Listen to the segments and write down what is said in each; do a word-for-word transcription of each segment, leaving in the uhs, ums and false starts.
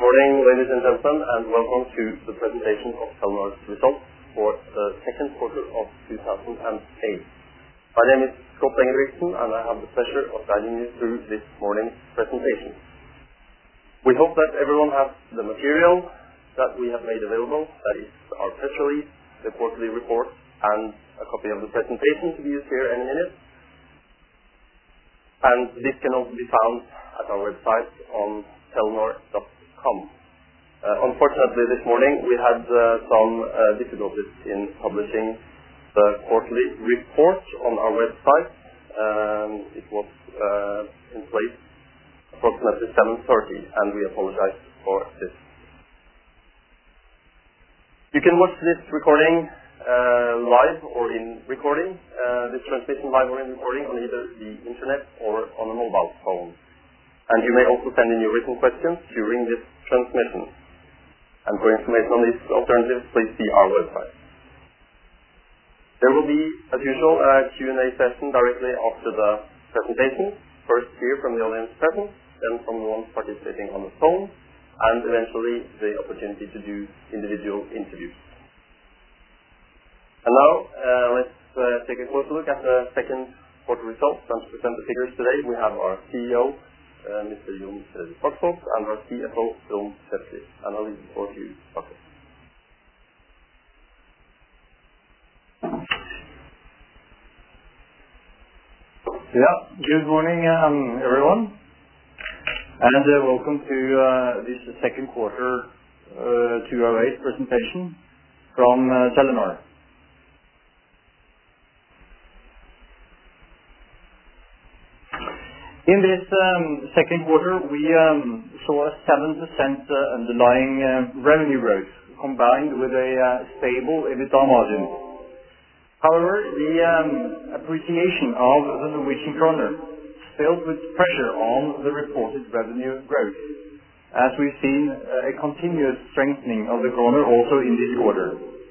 morning, ladies and gentlemen, and welcome to the presentation of Telenor's results for the second quarter of two thousand eight. My name is Scott Engelbrektsson, and I have the pleasure of guiding you through this morning's presentation. We hope that everyone has the material that we have made available, that is our press release, the quarterly report, and a copy of the presentation to be used here any minute. And this can also be found at our website on Telenor dot com. Uh, unfortunately, this morning we had uh, some uh, difficulties in publishing the quarterly report on our website. Um, it was uh, in place approximately seven thirty, and we apologize for this. You can watch this recording uh, live or in recording, uh, this transmission live or in recording on either the internet or on a mobile phone. And you may also send in your written questions during this transmission. And for information on these alternatives, please see our website. There will be, as usual, a Q and A session directly after the presentation. First here from the audience present, then from the ones participating on the phone, and eventually the opportunity to do individual interviews. And now, uh, let's uh, take a closer look at the second quarter results. And to present the figures today, we have our C E O, Uh, Mister Jon Fredrik Baksaas, and our C F O, Trond Sæther. And I'll leave the floor to you, Baksaas. Yeah, good morning, um, everyone, and uh, welcome to uh, this second quarter uh, two thousand eight presentation from uh, Telenor. In this um, second quarter, we um, saw a seven percent uh, underlying uh, revenue growth, combined with a uh, stable EBITDA margin. However, the um, appreciation of the Norwegian kroner still puts pressure on the reported revenue growth, as we've seen uh, a continuous strengthening of the kroner also in this quarter.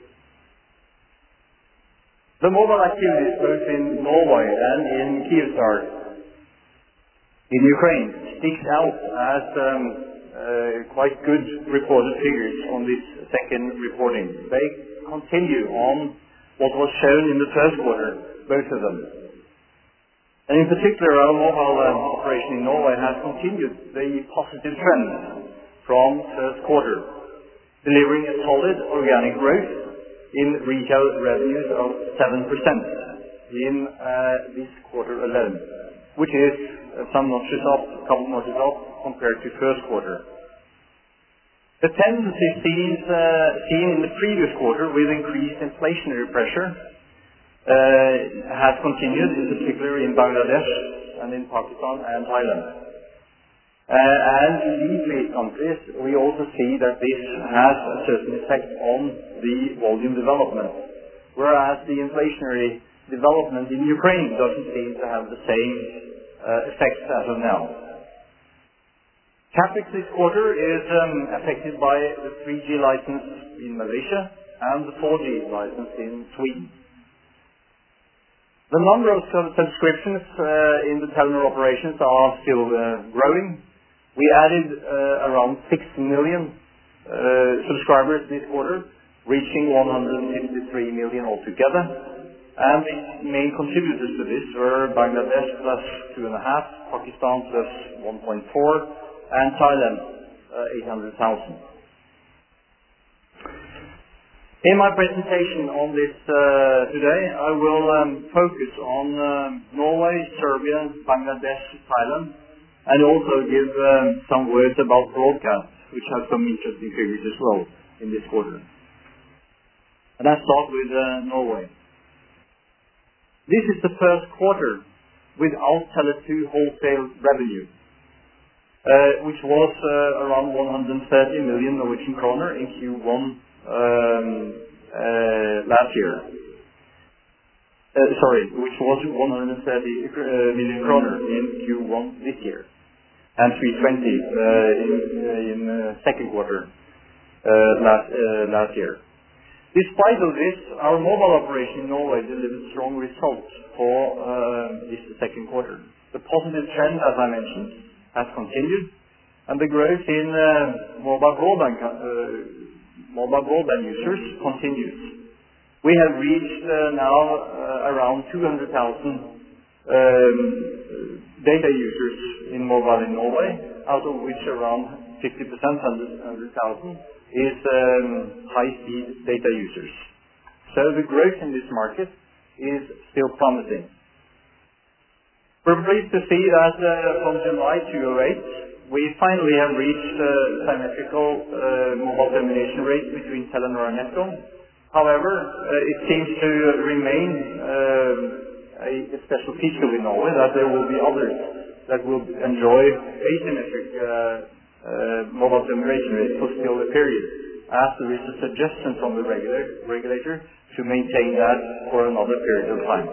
The mobile activities both in Norway and in Kyivstar in Ukraine sticks out as um, uh, quite good reported figures on this second reporting. They continue on what was shown in the first quarter, both of them. And in particular, our mobile um, operation in Norway has continued the positive trend from first quarter, delivering a solid organic growth in retail revenues of seven percent in uh, this quarter alone, which is uh, some notches up, a couple notches up compared to first quarter. The tendency seen, uh, seen in the previous quarter with increased inflationary pressure uh, has continued, in particular in Bangladesh and in Pakistan and Thailand. Uh, and in these three countries, we also see that this has a certain effect on the volume development, whereas the inflationary development in Ukraine doesn't seem to have the same uh, effects as of now. CapEx this quarter is um, affected by the three G license in Malaysia and the four G license in Sweden. The number of subscriptions uh, in the Telenor operations are still uh, growing. We added uh, around six million uh, subscribers this quarter, reaching one hundred fifty-three million altogether. And the main contributors to this were Bangladesh plus two and a half, Pakistan plus one point four, and Thailand uh, eight hundred thousand. In my presentation on this uh, today, I will um, focus on um, Norway, Serbia, Bangladesh, Thailand, and also give um, some words about broadcast, which has some interesting figures as well in this quarter. And I start with uh, Norway. This is the first quarter without Tele two wholesale revenue, uh, which was uh, around one hundred thirty million Norwegian kroner in Q one um, uh, last year. Uh, sorry, which was one hundred thirty million kroner in Q one this year, and three hundred twenty uh, in, uh, in uh, second quarter uh, last uh, last year. Despite of this, our mobile operation in Norway delivered strong results for uh, this second quarter. The positive trend, as I mentioned, has continued, And the growth in uh, mobile broadband uh, mobile broadband users continues. We have reached uh, now uh, around two hundred thousand um, data users in mobile in Norway, out of which around fifty percent, one hundred thousand, is um, high-speed data users. So the growth in this market is still promising. We're pleased to see that uh, from July two thousand eight, we finally have reached uh, symmetrical uh, mobile termination rate between Telenor and NetCom. However, uh, it seems to remain uh, a, a special feature in Norway that there will be others that will enjoy asymmetric uh, uh, mobile termination rate for still a period, as there is a suggestion from the regulator, regulator to maintain that for another period of time.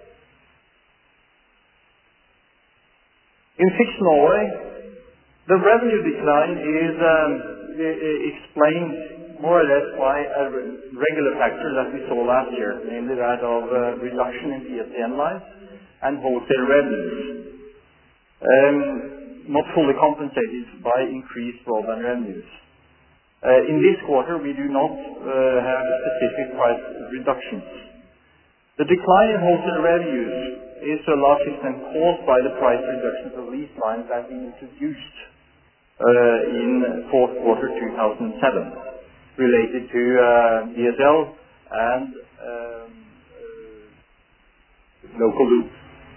In fixed Norway, the revenue decline is um, explained more or less by a regular factor that we saw last year, namely that of uh, reduction in P S T N lines and wholesale revenues, um, not fully compensated by increased broadband revenues. Uh, in this quarter, we do not uh, have specific price reductions. The decline in wholesale revenues is to a large extent caused by the price reductions of lease lines that we introduced uh, in fourth quarter two thousand seven, related to uh, D S L and um, uh, local loop.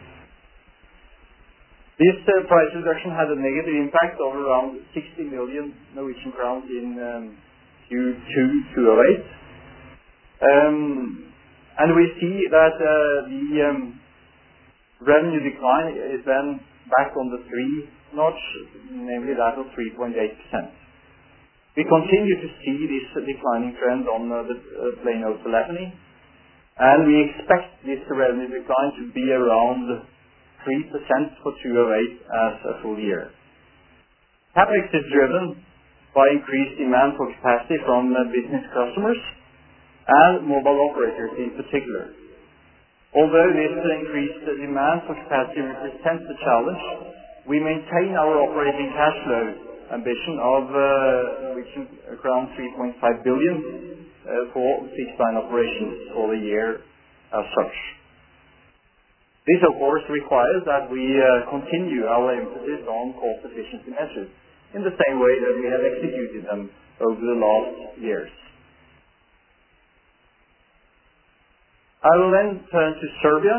This uh, price reduction had a negative impact of around sixty million Norwegian crowns in um, Q two two thousand eight. Um, and we see that uh, the um, revenue decline is then back on the three notch, namely that of three point eight percent. We continue to see this uh, declining trend on uh, the uh, plano telephony, and we expect this revenue decline to be around three percent for two thousand eight as a full year. CapEx is driven by increased demand for capacity from uh, business customers and mobile operators in particular. Although this increased demand for capacity represents a challenge, we maintain our operating cash flow ambition of uh, reaching around three point five billion uh, for fixed line operations for the year as such. This, of course, requires that we uh, continue our emphasis on cost efficiency measures in the same way that we have executed them over the last years. I will then turn to Serbia.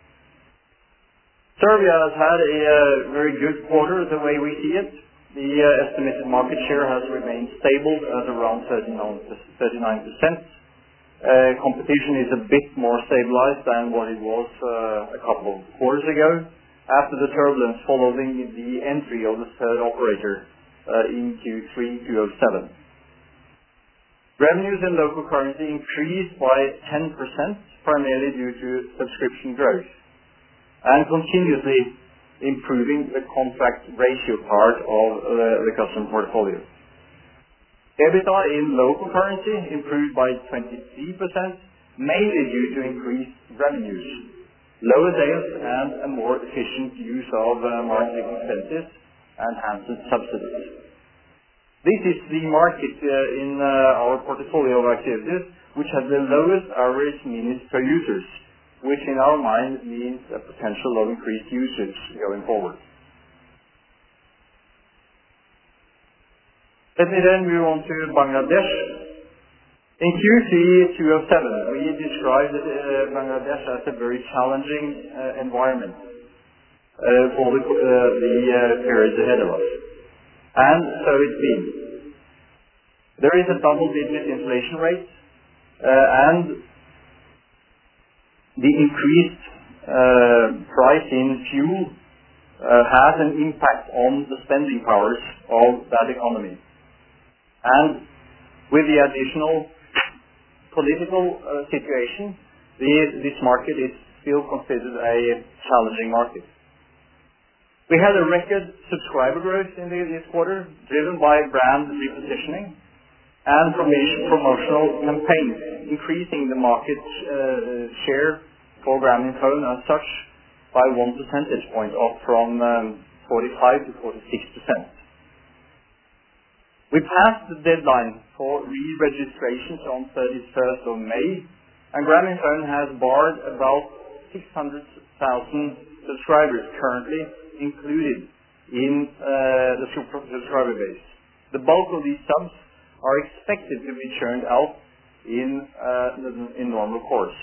Serbia has had a uh, very good quarter the way we see it. The uh, estimated market share has remained stable at around thirty-nine percent. Uh, competition is a bit more stabilized than what it was uh, a couple of quarters ago, after the turbulence following the entry of the third operator uh, in Q three two thousand seven. Revenues in local currency increased by ten percent, primarily due to subscription growth, and continuously improving the contract ratio part of uh, the customer portfolio. EBITDA in local currency improved by twenty-three percent, mainly due to increased revenues, lower sales, and a more efficient use of uh, marketing expenses and handset subsidies. This is the market uh, in uh, our portfolio of activities which has the lowest average minutes per users, which in our mind means a potential of increased usage going forward. Let me then move on to Bangladesh. In Q three two thousand seven, we described uh, Bangladesh as a very challenging uh, environment uh, for the, uh, the uh, periods ahead of us. And so it's been. There is a double-digit inflation rate, uh, and the increased uh, price in fuel uh, has an impact on the spending powers of that economy. And with the additional political uh, situation, the, this market is still considered a challenging market. We had a record subscriber growth in the, this quarter, driven by brand repositioning and promotional campaigns, increasing the market uh, share for Grameenphone as such by one percentage point, up from um, forty-five to forty-six percent. We passed the deadline for re-registrations on thirty-first of May, and Grameenphone has barred about six hundred thousand subscribers currently included in uh, the subscriber base. The bulk of these subs are expected to be churned out in, uh, in normal course.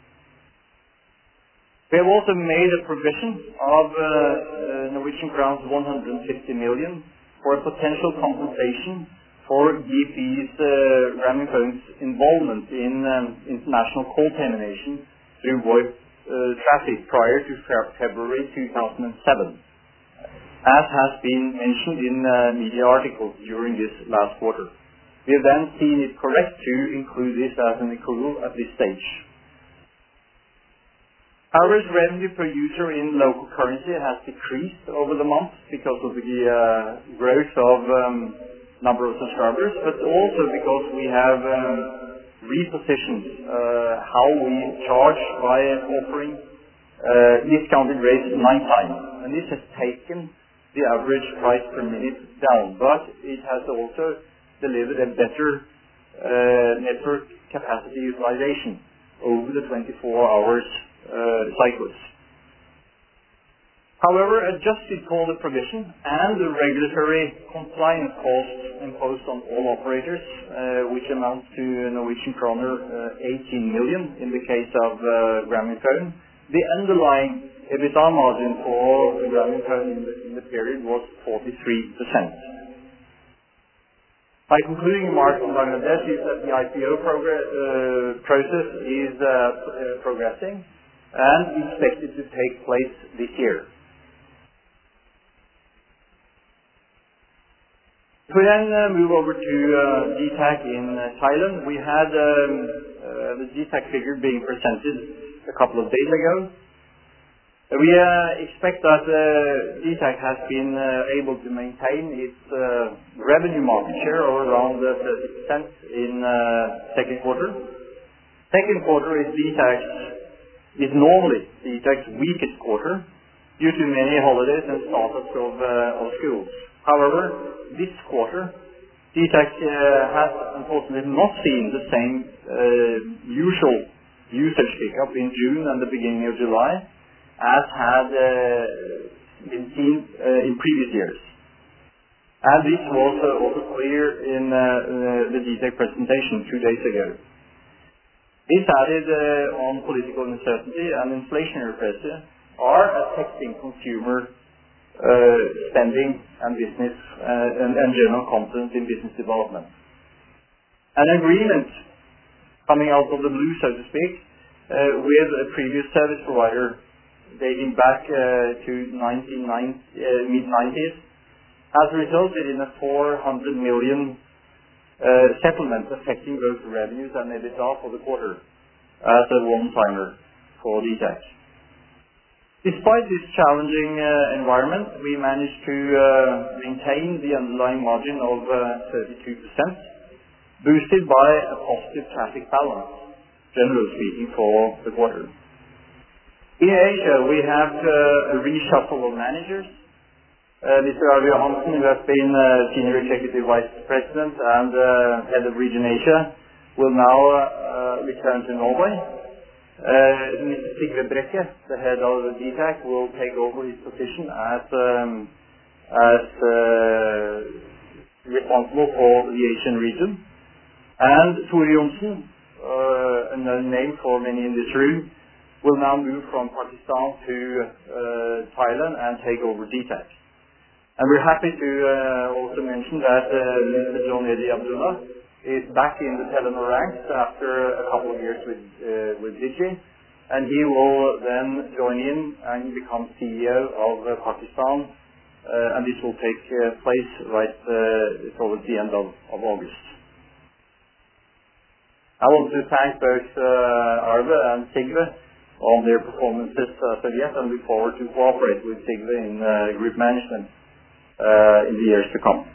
We have also made a provision of uh, uh, Norwegian crowns one hundred fifty million for a potential compensation for G P's uh, Grameenphone's involvement in um, international call termination through VoIP uh, traffic prior to February two thousand seven, as has been mentioned in uh, media articles during this last quarter. We have then seen it correct to include this as an accrual at this stage. Average revenue per user in local currency has decreased over the month because of the uh, growth of um, number of subscribers, but also because we have um, repositioned uh, how we charge by offering uh, discounted rates nine times. And this has taken the average price per minute down, but it has also delivered a better uh, network capacity utilization over the twenty-four hours uh, cycles. However, adjusted for the provision and the regulatory compliance costs imposed on all operators, uh, which amounts to Norwegian kroner uh, eighteen million in the case of uh, Grameenphone, the underlying EBITDA margin for Grameenphone in the, in the period was forty-three percent. My concluding remark on Bangladesh is that the I P O progress, uh, process is uh, uh, progressing and expected to take place this year. If we then uh, move over to uh, G TAC in uh, Thailand, we had um, uh, the G TAC figure being presented a couple of days ago. Uh, we uh, expect that uh, G TAC has been uh, able to maintain its uh, revenue market share of around uh, thirty percent in uh, second quarter. Second quarter is G TAC's is normally G TAC's weakest quarter due to many holidays and startups of, uh, of schools. However, this quarter, G TAC uh, has unfortunately not seen the same uh, usual usage pickup in June and the beginning of July as had uh, been seen uh, in previous years. And this was uh, also clear in uh, uh, the G TAC presentation two days ago. This added uh, on political uncertainty and inflationary pressure are affecting consumer uh, spending and business uh, and, and general confidence in business development. An agreement coming out of the blue, so to speak, uh, with a previous service provider dating back uh, to nineteen ninety, uh, mid nineties has resulted in a four hundred million Uh, settlement affecting both revenues and EBITDA for the quarter as a one-timer for G TAC. Despite this challenging uh, environment, we managed to uh, maintain the underlying margin of uh, thirty-two percent, boosted by a positive traffic balance, generally speaking, for the quarter. In Asia, we have uh, a reshuffle of managers. Uh, Mister Arve Johansen, who has been uh, Senior Executive Vice President and uh, Head of Region Asia, will now uh, return to Norway. Uh, Mister Sigve Brekke, the Head of G TAC, will take over his position as, um, as uh, responsible for the Asian region. And Tore Johnsen, uh, a known name for many in this room, will now move from Pakistan to uh, Thailand and take over G TAC. And we're happy to uh, also mention that uh, Mister John Eddie Abdullah is back in the Telenor ranks after a couple of years with uh, with Digi, and he will then join in and become C E O of uh, Pakistan, uh, and this will take uh, place right uh, towards the end of, of August. I want to thank both uh, Arve and Sigve on their performances as of yet, and look forward to cooperate with Sigve in uh, group management Uh, in the years to come.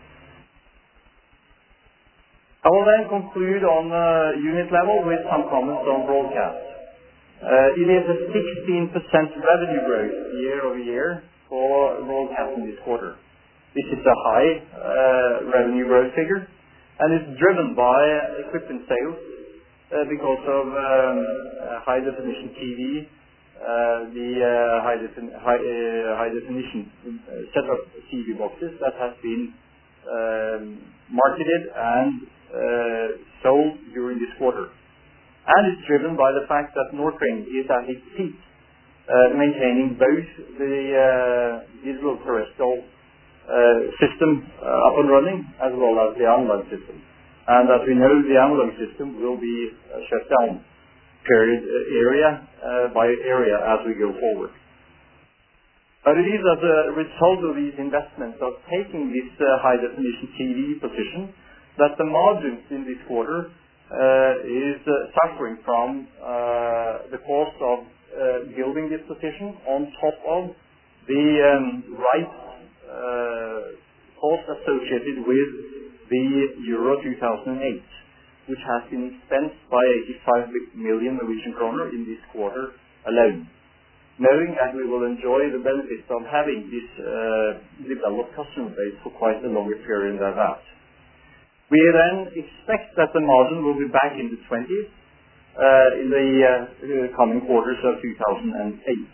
I will then conclude on uh, unit level with some comments on broadcast. Uh, it is a sixteen percent revenue growth year over year for broadcast in this quarter. This is a high uh, revenue growth figure, and it's driven by equipment sales uh, because of um, uh, high definition T V, uh, the uh, high, defin high, uh, high definition uh, set-up T V boxes that has been um, marketed and uh, sold during this quarter. And it's driven by the fact that Norcranes is at its peak, uh, maintaining both the uh, digital terrestrial uh, system uh, up and running as well as the analog system. And as we know, the analog system will be uh, shut down period uh, area uh, by area as we go forward. But it is as a result of these investments of taking this uh, high definition T V position that the margins in this quarter uh, is uh, suffering from uh, the cost of uh, building this position on top of the um, right uh, cost associated with the Euro two thousand eight, which has been expensed by eighty-five million Norwegian kroner in this quarter alone. Knowing that we will enjoy the benefits of having this uh, developed customer base for quite a longer period than that. We then expect that the margin will be back in the twenties uh, in the uh, coming quarters of two thousand eight.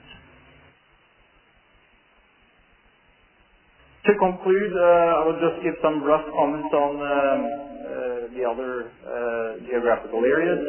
To conclude, uh, I will just give some rough comments on um, uh, the other uh, geographical areas.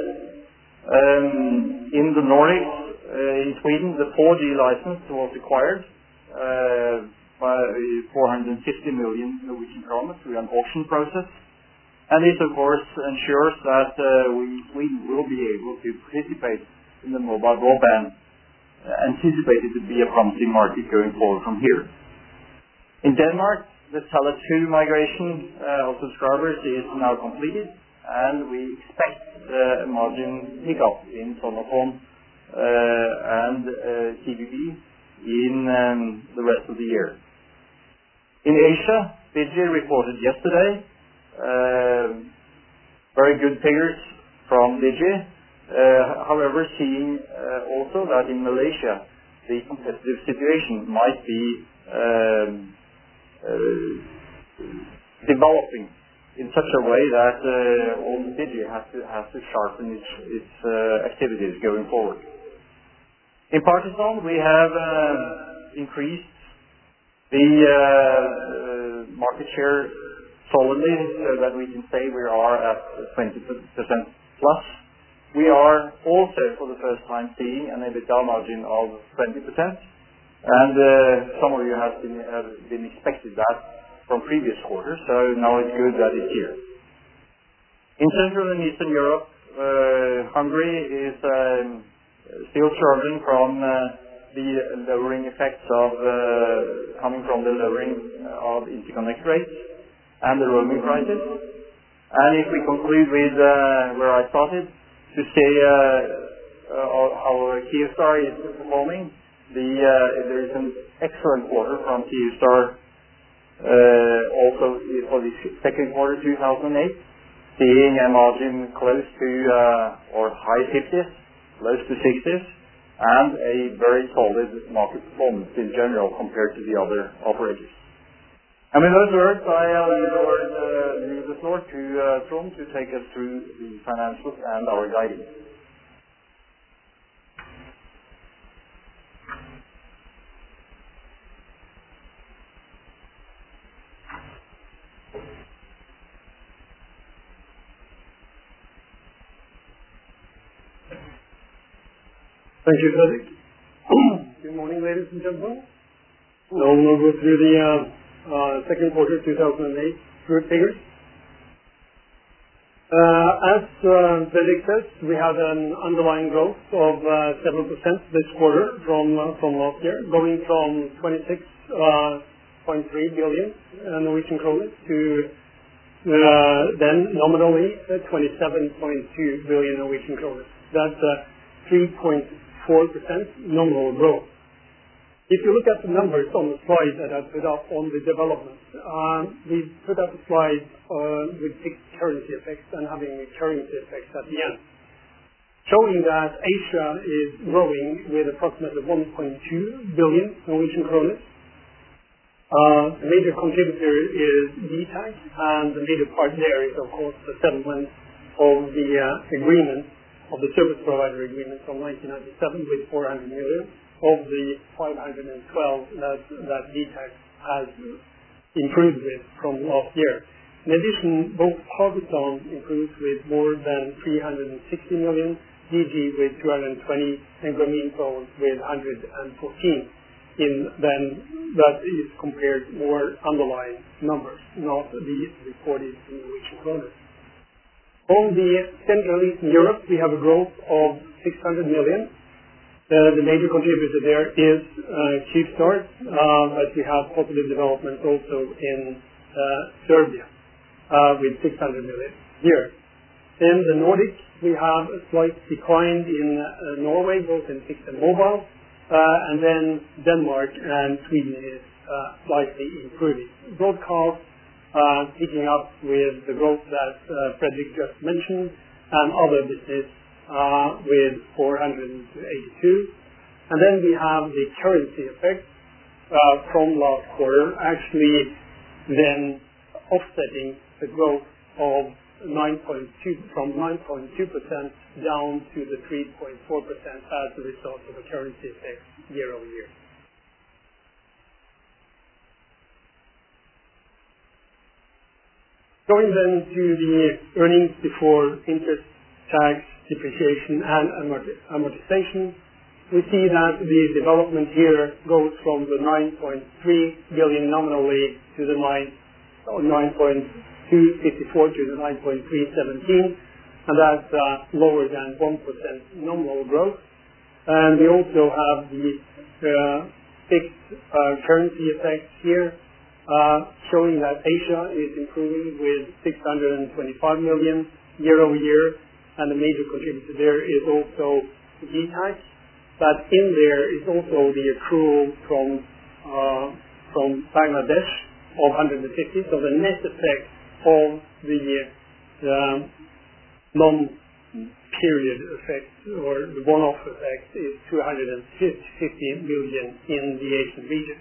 Um, in the Nordics, Uh, in Sweden, the four G license was acquired uh, by four hundred fifty million Norwegian kroner through an auction process. And this, of course, ensures that uh, we, Sweden will be able to participate in the mobile broadband, uh, anticipated to be a promising market going forward from here. In Denmark, the Tele two migration uh, of subscribers is now completed, and we expect uh, a margin pickup in Sonofon Uh, and uh, T V B in um, the rest of the year. In Asia, Digi reported yesterday uh, very good figures from Digi. Uh, however, seeing uh, also that in Malaysia the competitive situation might be um, uh, developing in such a way that uh, also Digi has to, has to sharpen its, its uh, activities going forward. In Pakistan, we have uh, increased the uh, uh, market share solidly so that we can say we are at twenty percent plus. We are also for the first time seeing an EBITDA margin of twenty percent, and uh, some of you have been, have been expected that from previous quarters, so now it's good that it's here. In Central and Eastern Europe, uh, Hungary is um, still struggling from uh, the lowering effects of uh, coming from the lowering of interconnect rates and the roaming prices. And if we conclude with uh, where I started, to say uh, uh, how Kyivstar is performing, the, uh, there is an excellent quarter from Kyivstar uh, also for the second quarter two thousand eight, seeing a margin close to uh, or high fifties, close to sixties, and a very solid market performance in general compared to the other operators. And with those words, I uh, leave the, word, uh, leave the floor to uh, Trond to take us through the financials and our guidance. Thank you, Fredrik. Good morning, ladies and gentlemen. Now we'll go through the uh, uh, second quarter two thousand eight group figures. Uh, as uh, Fredrik says, we had an underlying growth of uh, seven percent this quarter from uh, from last year, going from twenty-six point three billion uh, Norwegian kroner to uh, then nominally uh, twenty-seven point two billion Norwegian kroner. That's uh, three point four percent nominal growth. If you look at the numbers on the slide that I put up on the development, um, we put up a slide uh, with fixed currency effects and having currency effects at the end, showing that Asia is growing with approximately one point two billion Norwegian kroner. Uh, the major contributor is D TAC, and the major part there is, of course, the settlement of the uh, agreement, of the service provider agreement from nineteen ninety-seven with four hundred million of the five hundred twelve that, that D TAC has improved with from last year. In addition, both Pakistan improved with more than three hundred sixty million, D G with two hundred twenty, and Grameenphone with one hundred fourteen. In then that is compared more underlying numbers, not the reported in Norwegian kroner. On the Central and Eastern Europe, we have a growth of six hundred million. Uh, the major contributor there is uh, Kyivstar, uh, but we have positive development also in uh, Serbia uh, with six hundred million here. In the Nordics, we have a slight decline in uh, Norway, both in fixed and mobile. Uh, and then Denmark and Sweden is uh, slightly improving. Broadcast uh, picking up with the growth that uh, Fredrik just mentioned, and other business uh, with four hundred eighty-two. And then we have the currency effect uh, from last quarter, actually then offsetting the growth of nine point two from nine point two percent down to the three point four percent as a result of the currency effect year over year. Going then to the earnings before interest, tax, depreciation, and amortization, we see that the development here goes from the nine point three billion nominally to the nine point two fifty-four to the nine point three seventeen, and that's uh, lower than one percent nominal growth. And we also have the uh, fixed uh, currency effects here, uh, showing that Asia is improving with six hundred twenty-five million year over year, and the major contributor there is also D TAC. But in there is also the accrual from uh, from Bangladesh of one hundred fifty. So the net effect of the uh, non-period effect or the one-off effect is two hundred fifty million in the Asian region.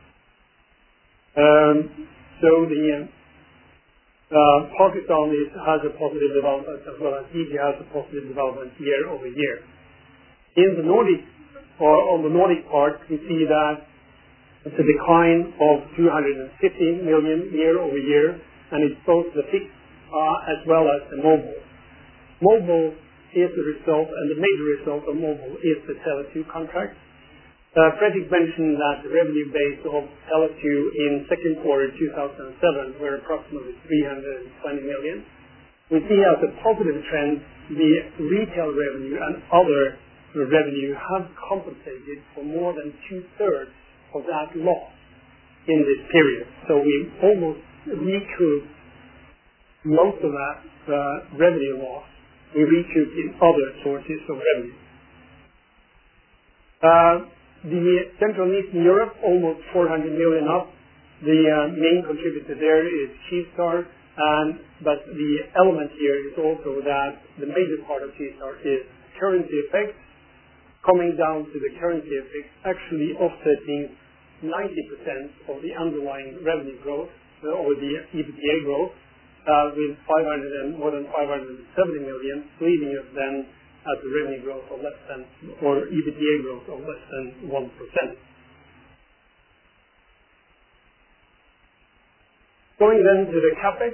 Um, so the uh, Pakistan is, has a positive development, as well as India has a positive development year over year. In the Nordic, or on the Nordic part, we see that it's a decline of two hundred fifty million year over year, and it's both the fixed uh, as well as the mobile. Mobile is the result, and the major result of mobile is the Tele two contract. Uh, Fredrik mentioned that the revenue base of Tele two in second quarter two thousand seven were approximately three hundred twenty million. We see as a positive trend the retail revenue and other revenue have compensated for more than two-thirds of that loss in this period. So we almost recouped most of that uh, revenue loss. We recouped in other sources of revenue. Uh, the Central and Eastern Europe, almost four hundred million up. The uh, main contributor there is Kyivstar, and but the element here is also that the major part of Kyivstar is currency effects, coming down to the currency effects actually offsetting ninety percent of the underlying revenue growth, uh, or the EBITDA growth, uh, with five hundred and more than five hundred seventy million, leaving us then at the revenue growth of less than, or EBITDA growth of less than one percent. Going then to the CapEx,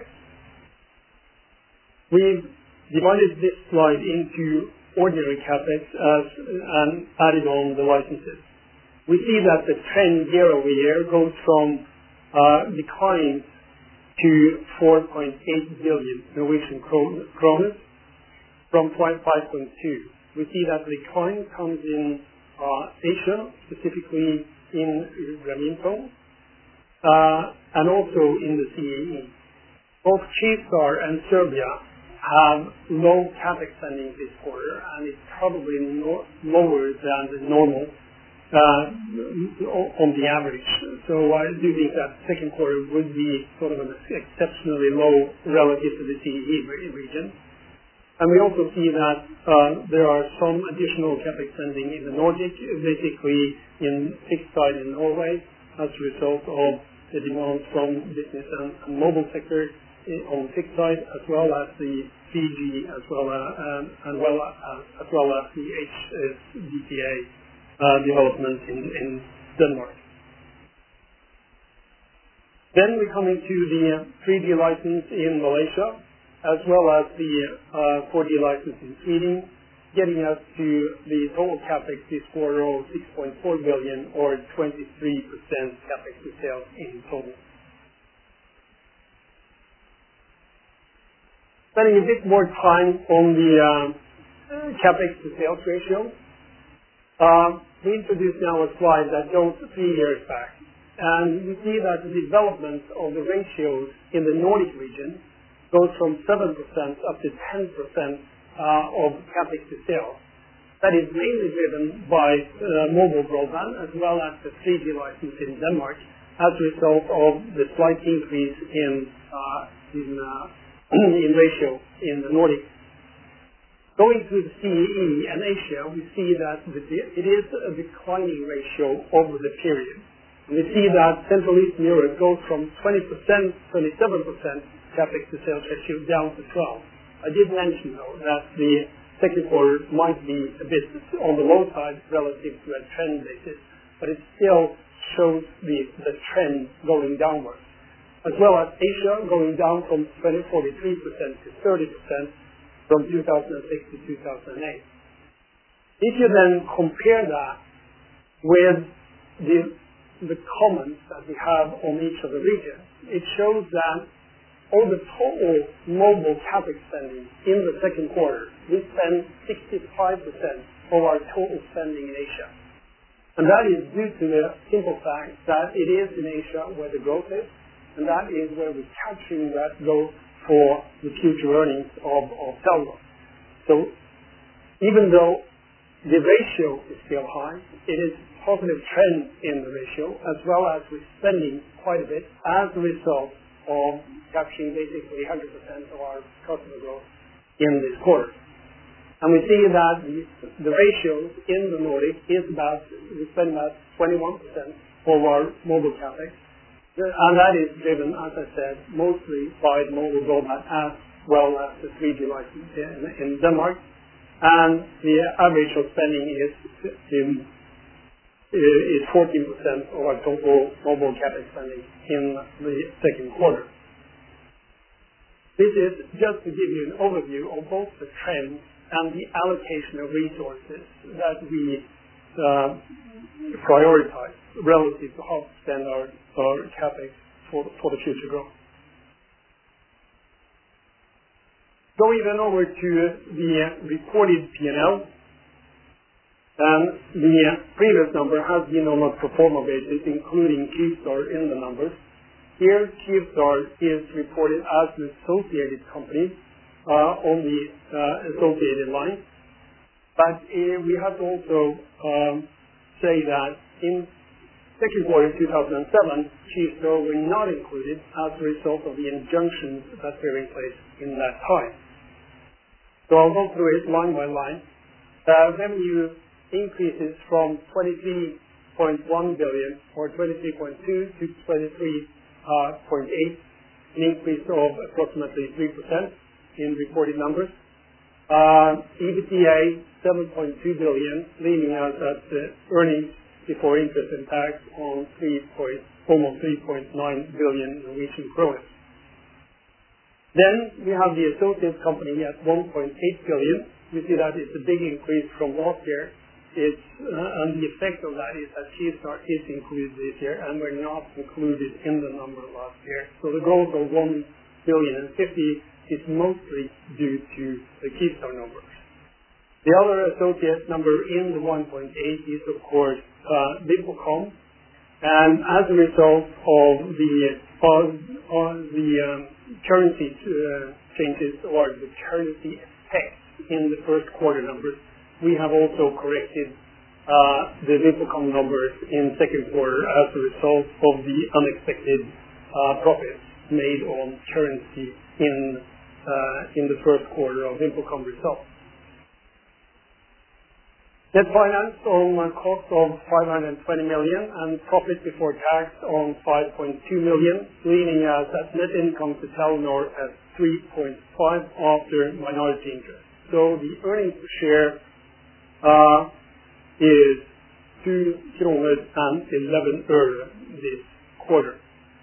we've divided this slide into ordinary CapEx as, and added on the licenses. We see that the trend year over year goes from uh, declines to four point eight billion Norwegian kroner from five point two. We see that the decline comes in uh, Asia, specifically in Grameenphone, uh, and also in the C A E. Both Kyivstar and Serbia have low CapEx spending this quarter, and it's probably no, lower than the normal uh, on the average. So I do think that second quarter would be sort of an exceptionally low relative to the C A E region. And we also see that uh, there are some additional CapEx spending in the Nordic, basically in fixed side in Norway, as a result of the demand from business and, and mobile sector on the fixed side, as well as the three G, as well as, um, and well, uh, as well as the H S D T A uh, development in, in Denmark. Then we come into the three G license in Malaysia, as well as the uh, four G license in Sweden, getting us to the total capex this quarter of six point four billion, or twenty-three percent capex to sales in total. Spending a bit more time on the uh, capex to sales ratio. Uh, we introduced now a slide that goes three years back, and we see that the development of the ratios in the Nordic region goes from seven percent up to ten percent uh, of capex to sales. That is mainly driven by uh, mobile broadband, as well as the three G license in Denmark, as a result of the slight increase in uh, in uh, in ratio in the Nordics. Going to the C E E and Asia, we see that it is a declining ratio over the period. We see that Central Eastern Europe goes from twenty percent, twenty-seven percent capex to sales ratio down to twelve. I did mention, though, that the second quarter might be a bit on the low side relative to a trend basis, but it still shows the, the trend going downward. As well as Asia going down from forty-three percent to thirty percent from two thousand six to two thousand eight. If you then compare that with the, the comments that we have on each of the regions, it shows that of the total mobile capex spending in the second quarter, we spend sixty-five percent of our total spending in Asia. And that is due to the simple fact that it is in Asia where the growth is, and that is where we're capturing that growth for the future earnings of, of Telenor. So even though the ratio is still high, it is a positive trend in the ratio, as well as we're spending quite a bit as a result of capturing basically one hundred percent of our customer growth in this quarter. And we see that the, the ratio in the Nordic is about, we spend about twenty-one percent of our mobile capex. And that is driven, as I said, mostly by the mobile broadband as well as the three G license in, in Denmark. And the average of spending is, in, is fourteen percent of our total mobile capex spending in the second quarter. This is just to give you an overview of both the trend and the allocation of resources that we uh, prioritize relative to how to spend our, our capex for, for the future growth. Going then over to the reported P and L, and the previous number has been on a pro forma basis, including Kyivstar in the numbers. Here, Kyivstar is reported as an associated company uh, on the uh, associated line, but uh, we have to also um, say that in second quarter two thousand seven, Kyivstar were not included as a result of the injunctions that were in place in that time. So I'll go through it line by line. Uh, revenue increases from twenty-three point one billion or twenty-three point two to twenty-three point eight, an increase of approximately three percent in reported numbers. Uh, EBITDA seven point two billion, leaving us at the earnings before interest and tax on three point, almost three point nine billion Norwegian kroner. Then we have the associate company at one point eight billion. You see that it's a big increase from last year. It's, uh, and the effect of that is that Kyivstar is included this year and were not included in the number last year. So the growth of one billion and fifty is mostly due to the Kyivstar numbers. The other associate number in the one point eight is, of course, uh, VimpelCom. And as a result of the, of, of the um, currency uh, changes or the currency effect in the first quarter numbers, we have also corrected uh, the VimpelCom numbers in second quarter as a result of the unexpected uh, profits made on currency in uh, in the first quarter of VimpelCom results. Net finance on a cost of five hundred twenty million and profit before tax on five point two million, leaving us at net income to Telenor at three point five after minority interest. So the earnings per share uh, is two kroner and eleven øre this quarter.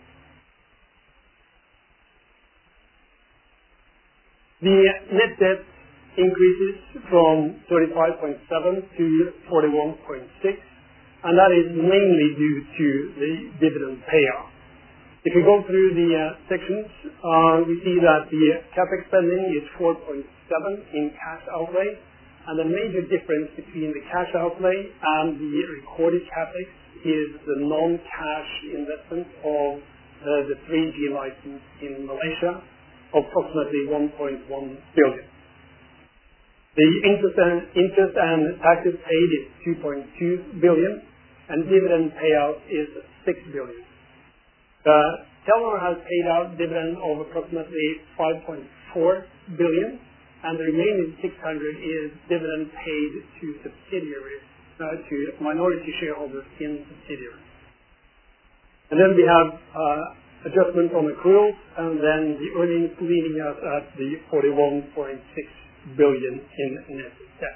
The net debt increases from thirty-five point seven to forty-one point six, and that is mainly due to the dividend payout. If we go through the uh, sections, uh, we see that the capex spending is four point seven in cash outlay, and the major difference between the cash outlay and the recorded capex is the non-cash investment of uh, the three G license in Malaysia, of approximately one point one billion. The interest and, interest and taxes paid is two point two billion, and dividend payout is six billion. Uh, Telenor has paid out dividend of approximately five point four billion, and the remaining six hundred is dividend paid to subsidiaries, uh, to minority shareholders in subsidiaries. And then we have uh, adjustment on accruals, and then the earnings leaving us at the forty-one point six billion in net debt.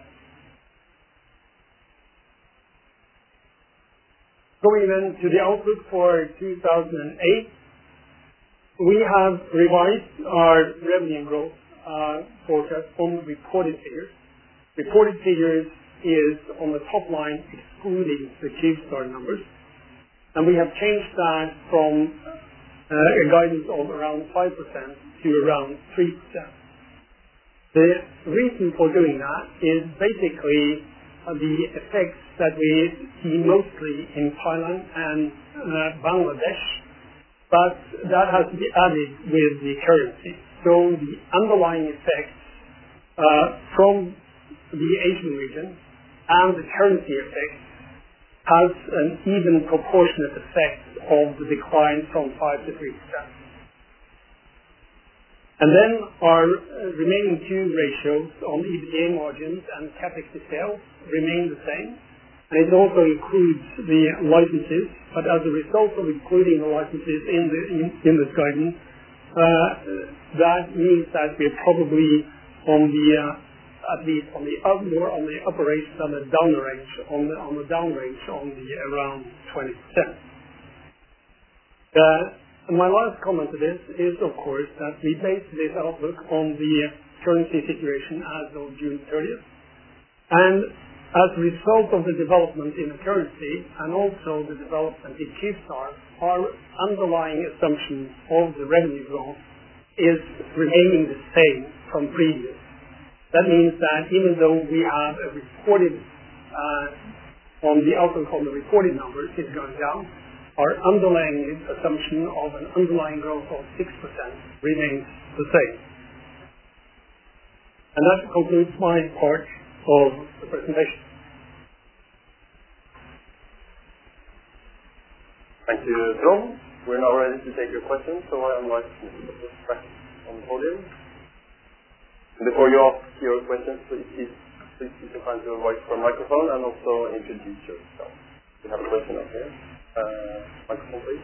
Going then to the outlook for two thousand eight, we have revised our revenue growth uh, forecast on reported figures. Reported figures is on the top line excluding the Kyivstar numbers, and we have changed that from uh, a guidance of around five percent to around three percent. The reason for doing that is basically uh, the effects that we see mostly in Thailand and uh, Bangladesh, but that has to be added with the currency. So the underlying effects uh, from the Asian region and the currency effects has an even proportionate effect of the decline from five to three percent. And then our uh, remaining two ratios on EBITDA margins and capex to sales remain the same. And it also includes the licenses, but as a result of including the licenses in, the, in, in this guidance, uh, that means that we're probably on the, uh, at least on the up, more on the upper range than the down range, on the, on the down range on the around twenty percent. Uh, And my last comment to this is, of course, that we base this outlook on the currency situation as of June thirtieth. And as a result of the development in the currency and also the development in Kyivstar, our underlying assumption of the revenue growth is remaining the same from previous. That means that even though we have a reported, uh, on the outlook on the reported numbers is going down, our underlying assumption of an underlying growth of six percent remains the same. And that concludes my part of the presentation. Thank you, Trond. We're now ready to take your questions, so I invite Mister Spratt on the podium. And before you ask your questions, please keep, please keep in time to avoid for a microphone and also introduce yourself. We have a question up here. Uh, microphone, please.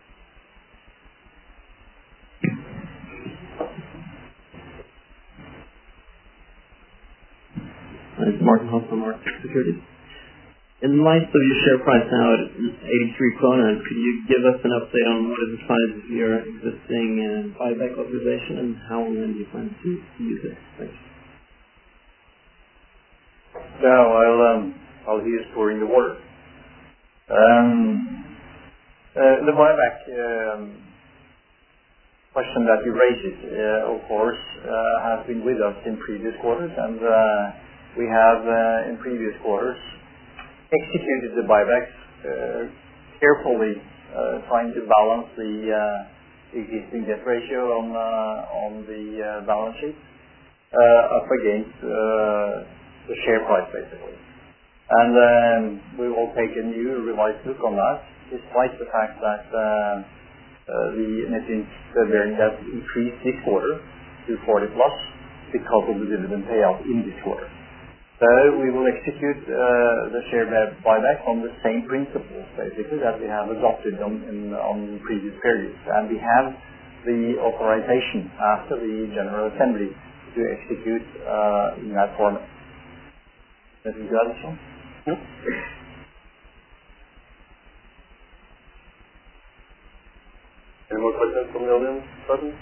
It's Martin Hoff from Arctic Securities. In light of your share price now at eighty-three kroner, could you give us an update on what is the size of your existing uh, buyback authorization and how and when do you plan to use it? Thanks. Yeah, I'll, um, I'll hear pouring the water. Um, uh, the buyback um, question that you raised, uh, of course, uh, has been with us in previous quarters, and uh, we have uh, in previous quarters executed the buybacks uh, carefully, uh, trying to balance the uh, existing debt ratio on uh, on the uh, balance sheet uh, up against uh, the share price, basically. And um, we will take a new revised look on that, despite the fact that uh, uh, the net interest-bearing debt increased this quarter to forty plus because of the dividend payout in this quarter. So we will execute uh, the share buyback on the same principles, basically, that we have adopted on, in, on previous periods. And we have the authorization after the General Assembly to execute uh, in that format. Anything to add, Sean? No. Any more questions from the audience? Present?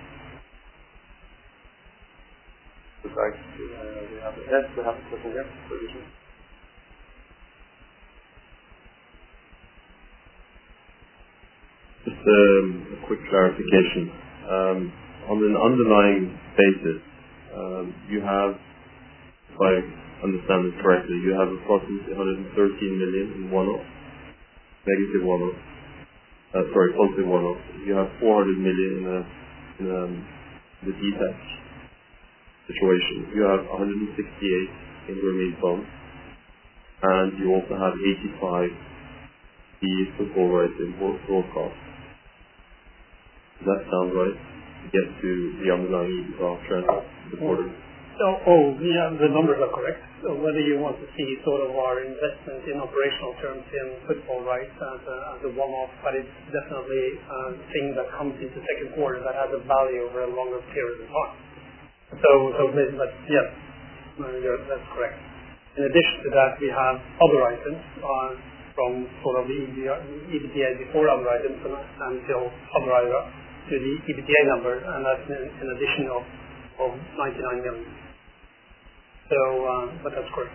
Like, uh, we have, yes, we have a question here. Just um, a quick clarification. Um, on an underlying basis, um, you have, if I understand this correctly, you have approximately one hundred thirteen million in one-off, negative one-off, uh, sorry, positive one-off. You have four hundred million in, a, in um, the detached situation. You have one hundred sixty-eight in Grameen funds, and you also have eighty-five the football rights in broadcast. Does that sound right? To get to the underlying EBITDA trend in the quarter? Oh, oh, yeah, the numbers are correct. So whether you want to see sort of our investment in operational terms in football rights as a, as a one-off, but it's definitely a thing that comes into second quarter that has a value over a longer period of time. So, so but yes, you're, that's correct. In addition to that, we have other items uh, from sort of the E B T A before other items until other items to the E B T A number, and that's in, in addition of, of ninety-nine million. So, uh, but that's correct.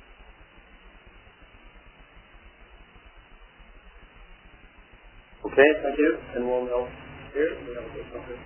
Okay, thank you. Anyone else here? We have a question here.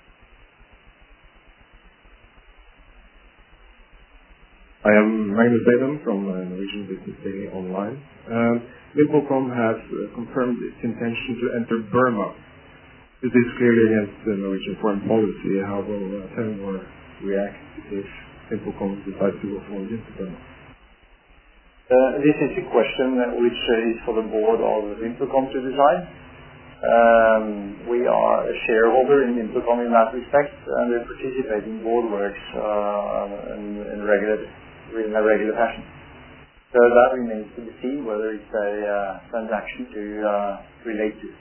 I am Magnus Adam from uh, Norwegian Business Daily Online. Um, VimpelCom has uh, confirmed its intention to enter Burma. This is clearly against the Norwegian foreign policy. How will uh, Telenor react if VimpelCom decides to go forward into Burma? Uh, this is a question uh, which uh, is for the board of VimpelCom to decide. Um, we are a shareholder in VimpelCom in that respect, and we participate in board works uh, in, in regular in a regular fashion. So that remains to be seen whether it's a uh, transaction to uh, relate to.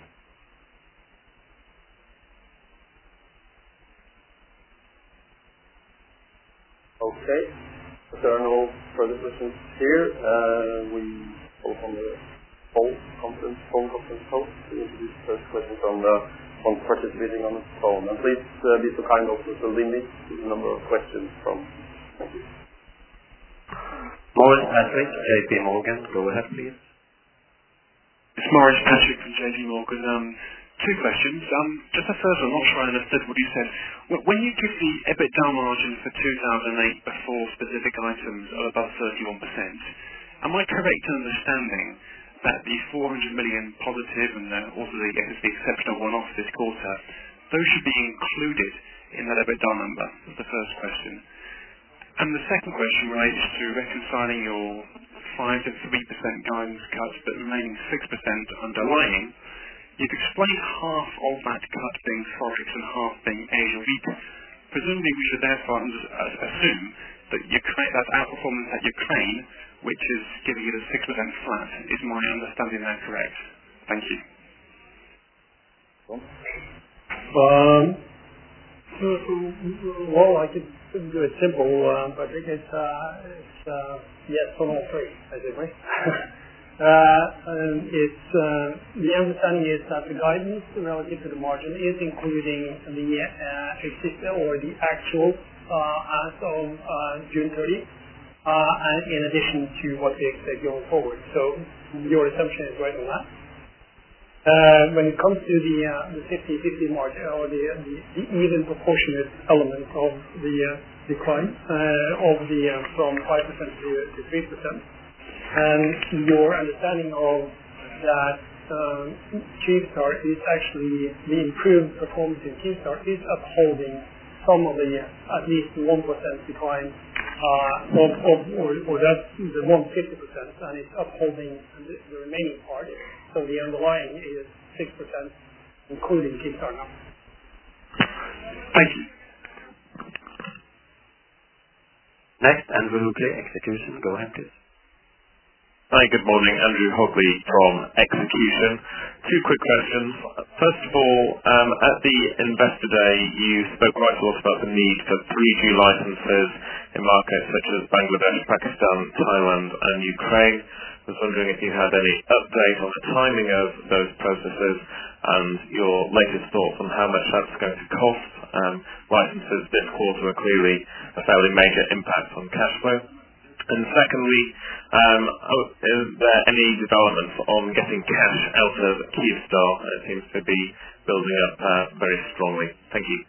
Okay. If there are no further questions here, uh, we go from the phone conference, phone conference host to introduce the first question from the on participating on the phone. And please uh, be so kind also to limit the number of questions from. Thank you. Maurice Patrick, J P Morgan. Go ahead, please. It's Maurice Patrick from J P Morgan. Um, two questions. Um, just the first one, I'm not sure I understood what you said. When you give the EBITDA margin for two thousand eight before specific items of above thirty-one percent, am I correct in understanding that the four hundred million positive and uh, also the, the exceptional one-off this quarter, those should be included in that EBITDA number? That's the first question. And the second question relates to reconciling your five to three percent guidance cuts, but remaining six percent underlying. You've explained half of that cut being Forex and half being Asia weak. Presumably we should therefore assume that Ukraine, that outperformance at Ukraine, which is giving it a six percent flat, is my understanding that correct? Thank you. Um, well, I could do it simple, uh, but I think it's, uh, it's uh, yes on all three, basically. uh, um, it's, uh, the understanding is that the guidance relative to the margin is including the uh, existing or the actual uh, as of uh, June thirtieth, uh, and in addition to what we expect going forward. So your assumption is right on that. Uh, when it comes to the uh, the fifty fifty margin, or the, the, the even proportionate element of the uh, decline uh, of the uh, from five percent to, to three percent, and your understanding of that uh, Kyivstar is actually the improved performance in Kyivstar is upholding some of the uh, at least one percent decline uh, of, of or, or that's the one fifty percent, and it's upholding the, the remaining part. So the underlying is six percent, including Kyivstar now. Thank you. Next, Andrew Hookley, Execution. Go ahead, please. Hi, good morning. Andrew Hookley from Execution. Two quick questions. First of all, um, at the Investor Day, you spoke quite a lot about the need for three G licenses in markets such as Bangladesh, Pakistan, Thailand, and Ukraine. I was wondering if you had any update on the timing of those processes and your latest thoughts on how much that's going to cost. Um, licenses this quarter are clearly a fairly major impact on cash flow. And secondly, um, is there any developments on getting cash out of Kyivstar? It seems to be building up uh, very strongly. Thank you.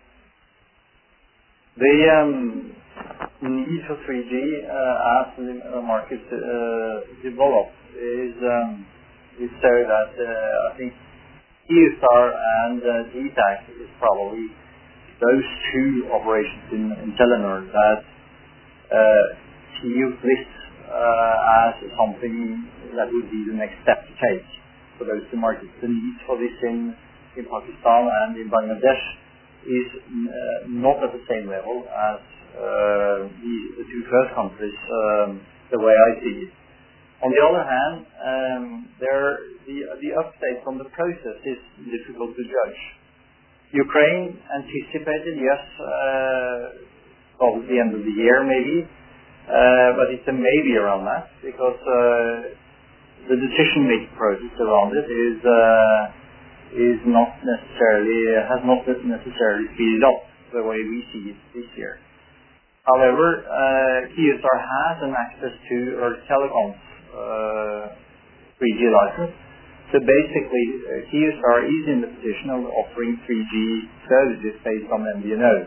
The um, need for three G uh, as the market uh, develops is um, is so that uh, I think Kyivstar and uh, D TAC is probably those two operations in, in Telenor that uh, use this uh, as something that would be the next step to take for those two markets. The need for this in, in Pakistan and in Bangladesh is uh, not at the same level as uh, the, the two first countries, um, the way I see it. On the other hand, um, there, the, the update from the process is difficult to judge. Ukraine anticipated, yes, uh, probably the end of the year maybe, uh, but it's a maybe around that because uh, the decision-making process around it is uh, is not necessarily has not necessarily speeded up the way we see it this year. However, uh, Kyivstar has an access to Earth Telecom's uh, three G license. So basically, uh, Kyivstar is in the position of offering three G services based on M V N O.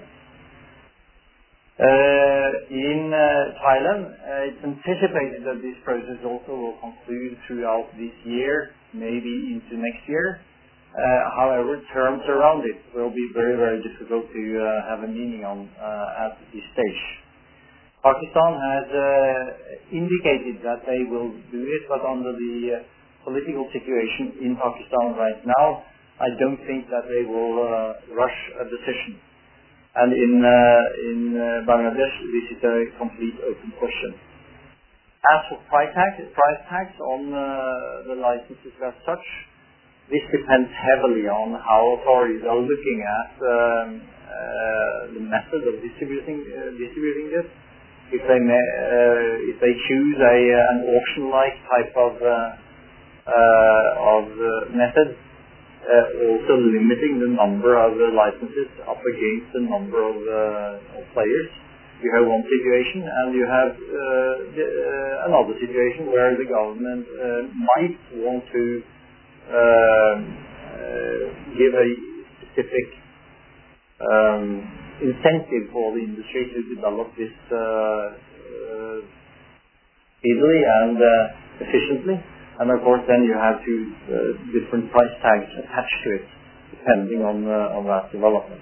Uh, in uh, Thailand, uh, it's anticipated that this process also will conclude throughout this year, maybe into next year. Uh, however, terms around it will be very, very difficult to uh, have a meaning on uh, at this stage. Pakistan has uh, indicated that they will do it, but under the uh, political situation in Pakistan right now, I don't think that they will uh, rush a decision. And in uh, in uh, Bangladesh, this is a complete open question. As for price tax, price tax on uh, the licenses as such, this depends heavily on how authorities are looking at um, uh, the method of distributing uh, distributing this. If they may, uh, if they choose a uh, an auction-like type of uh, uh, of uh, method, uh, also limiting the number of uh, licenses up against the number of, uh, of players, you have one situation, and you have uh, the, uh, another situation where the government uh, might want to uh, uh, give a specific um, incentive for the industry to develop this uh, uh, easily and uh, efficiently. And of course, then you have two uh, different price tags attached to it, depending on uh, on that development.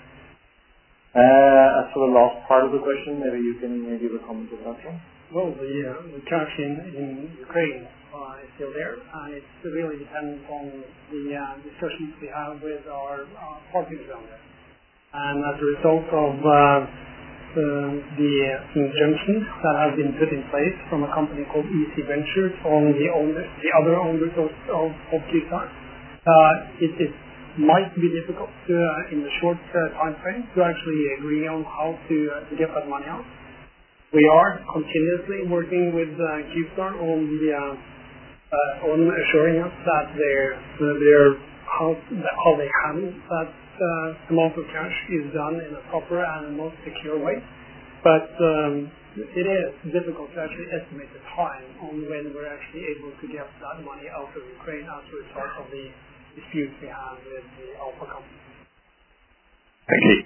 Uh, as for the last part of the question, maybe you can uh, give a comment on that one. Well, the, uh, the cash in, in Ukraine uh, is still there, and it really depends on the uh, discussions we have with our uh, partners down there. And as a result of uh, Uh, the injunctions that have been put in place from a company called Easy Ventures on the owners, the other owners of, of, of Kyivstar, uh, it, it might be difficult to, uh, in the short uh, time frame to actually agree on how to, uh, to get that money out. We are continuously working with uh, Kyivstar on the uh, uh, on assuring us that they're, uh, they're how, how they handle that Uh, amount of cash is done in a proper and most secure way. But um, it is difficult to actually estimate the time on when we're actually able to get that money out of Ukraine as a result of the disputes we have with the Alpha company. Thank you.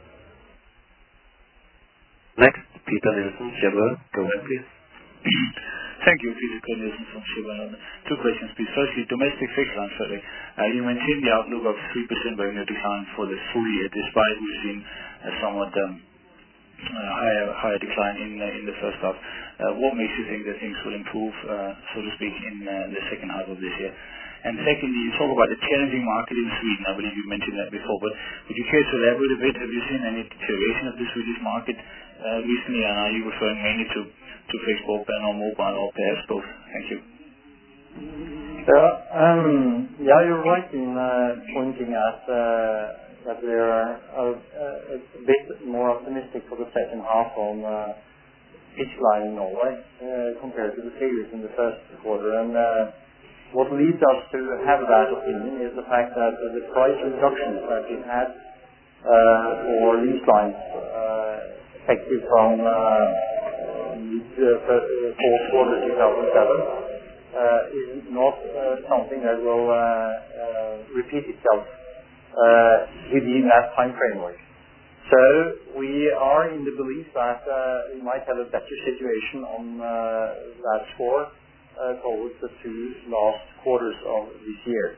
Next, Peter Nielsen, Cheuvreux. Go ahead, please. Thank you, Peter Nielsen from Cheuvreux. Two questions, please. Firstly, domestic fixed line, sorry. Uh, you maintain the outlook of three percent revenue decline for the full year, despite we've seen a somewhat um, uh, higher higher decline in uh, in the first half. Uh, what makes you think that things will improve, uh, so to speak, in uh, the second half of this year? And secondly, you talk about the challenging market in Sweden. I believe you mentioned that before, but would you care to elaborate a bit? Have you seen any deterioration of the Swedish market uh, recently, and are you referring mainly to, to fixed broadband or mobile, or perhaps both? Thank you. Yeah, um, yeah, you're right in uh, pointing at uh, that we are a, a bit more optimistic for the second half on uh, fixed line in Norway uh, compared to the figures in the first quarter. And uh, what leads us to have that opinion is the fact that uh, the price reductions that we've had uh, for lease lines uh, effective from uh, the fourth quarter two thousand seven uh, is not uh, something that will uh, uh, repeat itself uh, within that time framework. So we are in the belief that uh, we might have a better situation on uh, that score uh, towards the two last quarters of this year.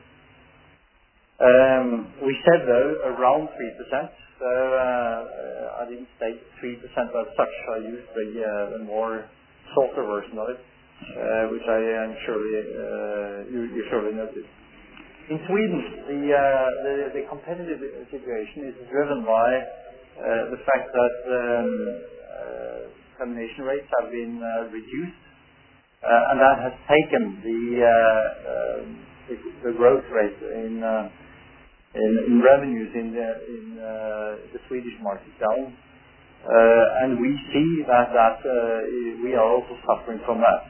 Um, we said though around three percent, so uh, I didn't say three percent as such. I used the, uh, the more softer version of it, uh, which I am surely uh, you, you surely noticed. In Sweden, the, uh, the the competitive situation is driven by uh, the fact that um, uh, termination rates have been uh, reduced, uh, and that has taken the uh, uh, the, the growth rate in uh, in, in revenues in the in uh, the Swedish market down, uh, and we see that that uh, we are also suffering from that.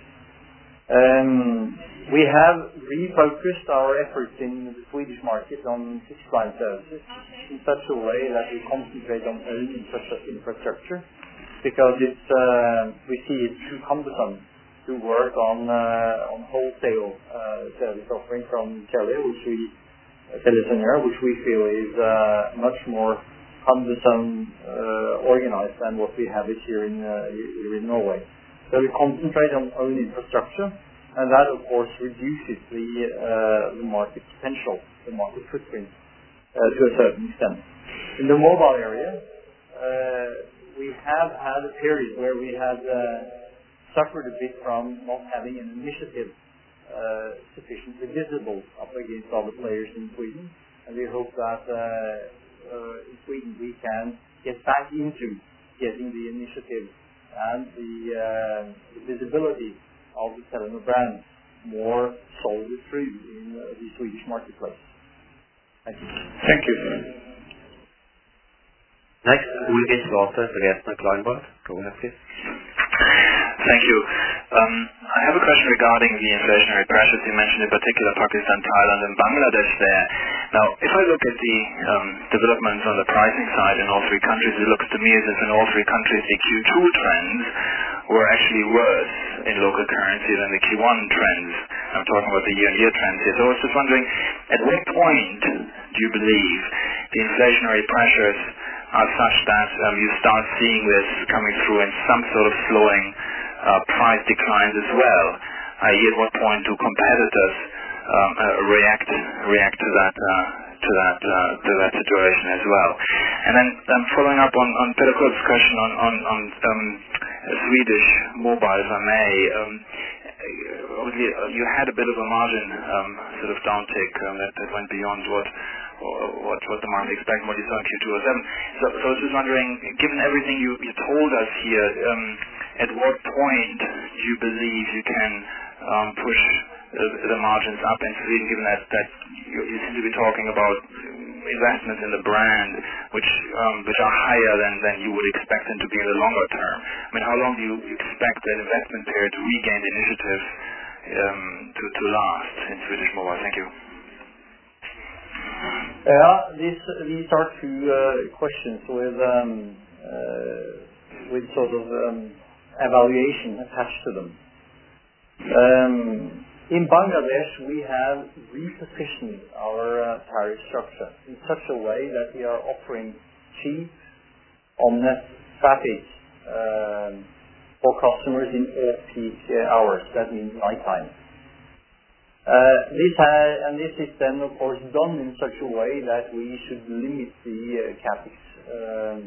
Um, we have refocused our efforts in the Swedish market on fixed line services in such a way that we concentrate on own infrastructure, because it's uh, we see it's too cumbersome to work on uh, on wholesale uh, service offering from Telia, which we TeliaSonera, which we feel is uh, much more cumbersome uh, organized than what we have it here in uh, here in Norway. So we concentrate on own infrastructure, and that of course reduces the, uh, the market potential, the market footprint uh, to a certain extent. In the mobile area, uh, we have had a period where we had uh, suffered a bit from not having an initiative uh, sufficiently visible up against other players in Sweden, and we hope that uh, uh, in Sweden we can get back into getting the initiative and the, uh, the visibility of the Telenor brand more solidly through in uh, the Swedish marketplace. Thank you. Thank you. Next, Ulrich Walter, Vergessner Kleinbart. Go ahead, please. Thank you. Um, I have a question regarding the inflationary pressures. You mentioned in particular Pakistan, Thailand, and Bangladesh there. Now, if I look at the um, developments on the pricing side in all three countries, it looks to me as if in all three countries the Q two trends were actually worse in local currency than the Q one trends. I'm talking about the year-on-year trends here. So I was just wondering, at what point do you believe the inflationary pressures are such that um, you start seeing this coming through in some sort of slowing uh, price declines as well? that is, at what point do competitors um, uh, react react to that uh, to that uh, to that situation as well? And then um, following up on, on Peter Kurt's question on on, on um, Swedish mobile, if I may. Um, obviously, uh, you had a bit of a margin um, sort of downtick um, that, that went beyond what. What, what the market expected, what you saw in Q two oh seven. So, so I was just wondering, given everything you, you told us here, um, at what point do you believe you can um, push uh, the margins up in Sweden, given that, that you, you seem to be talking about investments in the brand, which um, which are higher than, than you would expect them to be in the longer term? I mean, how long do you expect that investment period to regain the initiative um, to, to last in Swedish mobile? Thank you. Yeah, these these are two uh, questions with um, uh, with sort of um, evaluation attached to them. Um, in Bangladesh, we have repositioned our uh, tariff structure in such a way that we are offering cheap on-net traffic um, for customers in off-peak uh, hours. That means nighttime. Uh, this ha- and this is then, of course, done in such a way that we should limit the uh, capex um,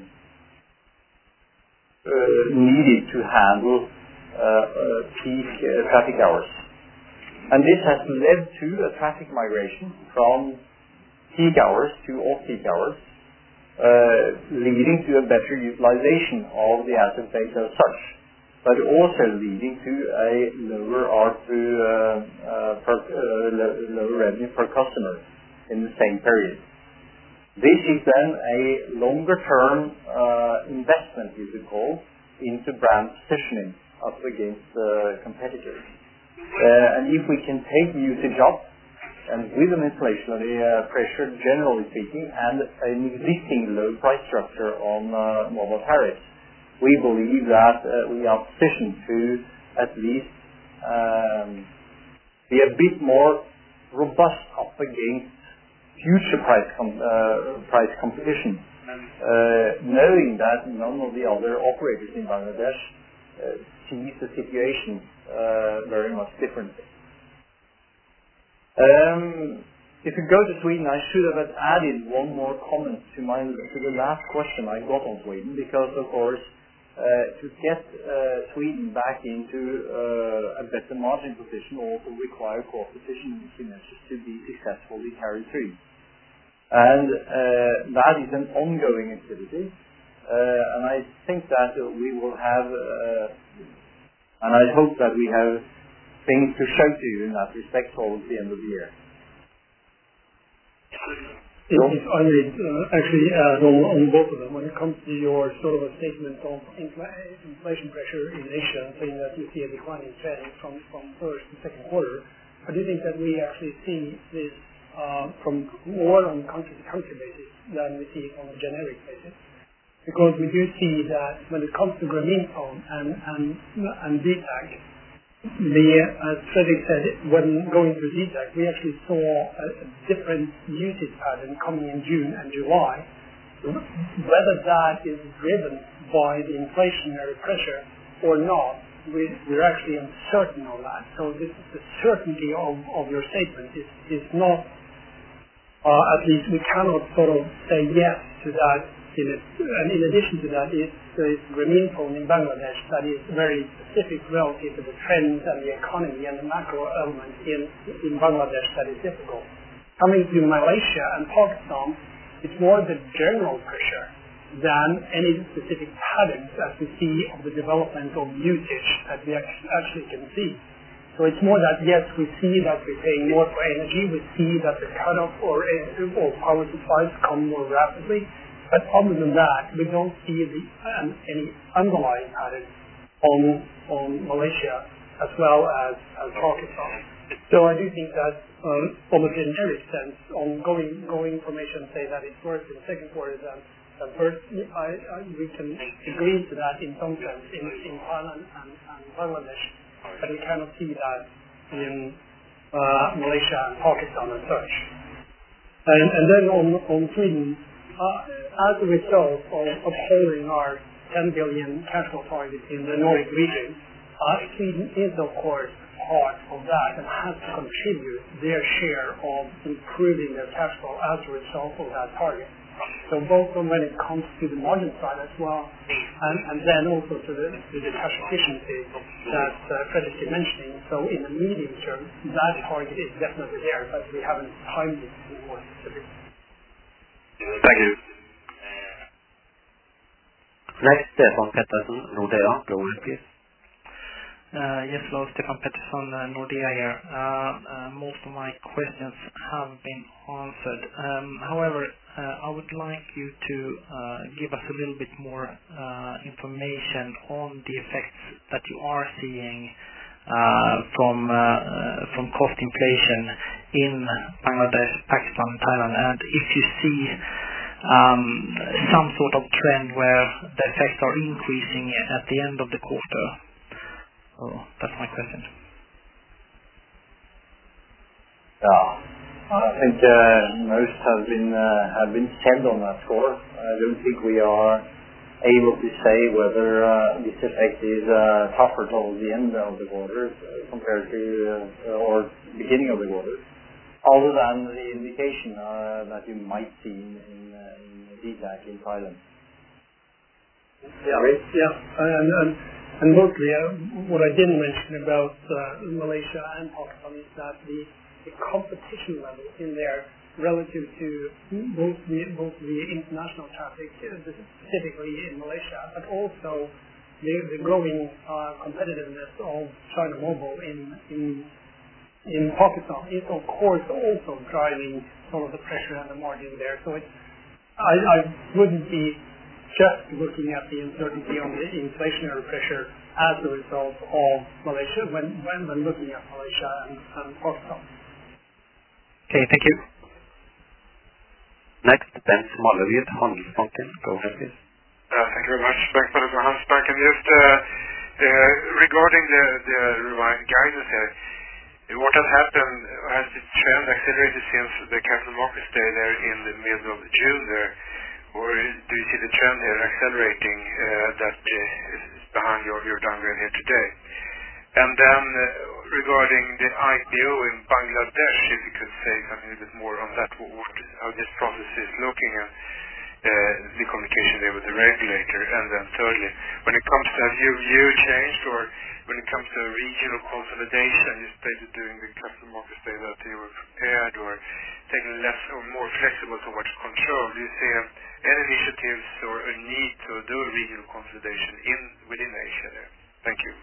uh, needed to handle uh, uh, peak uh, traffic hours. And this has led to a traffic migration from peak hours to off-peak hours, uh, leading to a better utilization of the asset base as such, but also leading to a lower A R P U, uh, uh, per, uh, lower revenue per customer in the same period. This is then a longer-term uh, investment, you could call, into brand positioning up against uh, competitors. Uh, and if we can take usage up, and with an inflationary uh, pressure, generally speaking, and an existing low price structure on uh, mobile tariffs, we believe that uh, we are positioned to at least um, be a bit more robust up against future price com- uh, price competition, uh, knowing that none of the other operators in Bangladesh uh, sees the situation uh, very much differently. Um, if you go to Sweden, I should have added one more comment to my to the last question I got on Sweden, because of course uh, to get uh, Sweden back into uh, a better margin position also require cost efficiency measures to be successfully carried through, and uh, that is an ongoing activity, uh, and I think that we will have, uh, and I hope that we have things to show to you in that respect towards the end of the year. If I may uh, actually add on, on both of them, when it comes to your sort of a statement of infl- inflation pressure in Asia, saying that you see a declining trend from, from first to second quarter, I do think that we actually see this uh, from more on country-to-country basis than we see it on a generic basis. Because we do see that when it comes to Grameenphone and, and, and D TAC, The, as Fredrik said, when going through D TAC, we actually saw a, a different usage pattern coming in June and July. Whether that is driven by the inflationary pressure or not, we, we're actually uncertain on that. So this, the certainty of, of your statement is, is not, uh, at least we cannot sort of say yes to that. In it. And in addition to that, is the Grameenphone in Bangladesh that is very specific relative to the trends and the economy and the macro element in, in Bangladesh that is difficult. Coming to Malaysia and Pakistan, it's more the general pressure than any specific patterns as we see of the development of usage that we actually can see. So it's more that, yes, we see that we're paying more for energy, we see that the cutoff or, or power supplies come more rapidly. But other than that, we don't see the, um, any underlying pattern on on Malaysia as well as, as Pakistan. So I do think that um, from a generic sense, on going going information say that it's worse in the second quarter than, than first, I, I, we can agree to that in some sense in, in Thailand and, and Bangladesh, but we cannot see that in uh, Malaysia and Pakistan as such. And, and then on, on Sweden, Uh, as a result of upholding our ten billion cash flow target in the Nordic region, uh, Sweden is of course part of that and has to contribute their share of improving their cash flow as a result of that target. So both from when it comes to the margin side as well, and, and then also to the, to the cash efficiency that uh, Fredrik is mentioning. So in the medium term, that target is definitely there, but we haven't timed it to be more specific. Thank you. Next, Stefan Pettersson, Nordea. Go ahead, please. Uh, yes, hello, Stefan Pettersson, uh, Nordea here. Uh, uh, most of my questions have been answered. Um, however, uh, I would like you to uh, give us a little bit more uh, information on the effects that you are seeing uh, from uh, uh, from cost inflation in Bangladesh, Pakistan, and Thailand, and if you see um, some sort of trend where the effects are increasing at the end of the quarter. So that's my question. Yeah, I think uh, most have been uh, have been said on that score. I don't think we are able to say whether uh, this effect is uh, tougher towards the end of the quarter uh, compared to uh, or beginning of the quarter, other than the indication uh, that you might see in, in, uh, in D TAC in Thailand. Yeah, yeah, and, and And mostly, uh, what I didn't mention about uh, Malaysia and Pakistan is that the, the competition level in there relative to both the, both the international traffic, uh, specifically in Malaysia, but also the, the growing uh, competitiveness of China Mobile in, in in Pakistan is of course also driving some of the pressure and the margin there. So it's, I, I wouldn't be just looking at the uncertainty on the inflationary pressure as a result of Malaysia when, when, when looking at Malaysia and, and Pakistan. Okay, thank you. Next, Ben Smallerud, Handelsbanken. Go ahead, please. Uh, thank you very much. Bengt Smallerud from Handelsbanken. Just uh, uh, regarding the, the revised guidance here, what has happened, has the trend accelerated since the Capital Markets Day there in the middle of June there, or do you see the trend here accelerating uh, that uh, is behind your, your downgrade here today? And then uh, regarding the I P O in Bangladesh, if you could say something a bit more on that, what, what, how this process is looking and uh, the communication there with the regulator. And then thirdly, when it comes to, have you view changed, or when it comes to regional consolidation, you stated during the Capital Markets Day that you were prepared or taking less or more flexible towards control. Do you see um, any initiatives or a need to do regional consolidation in within Asia there? Thank you.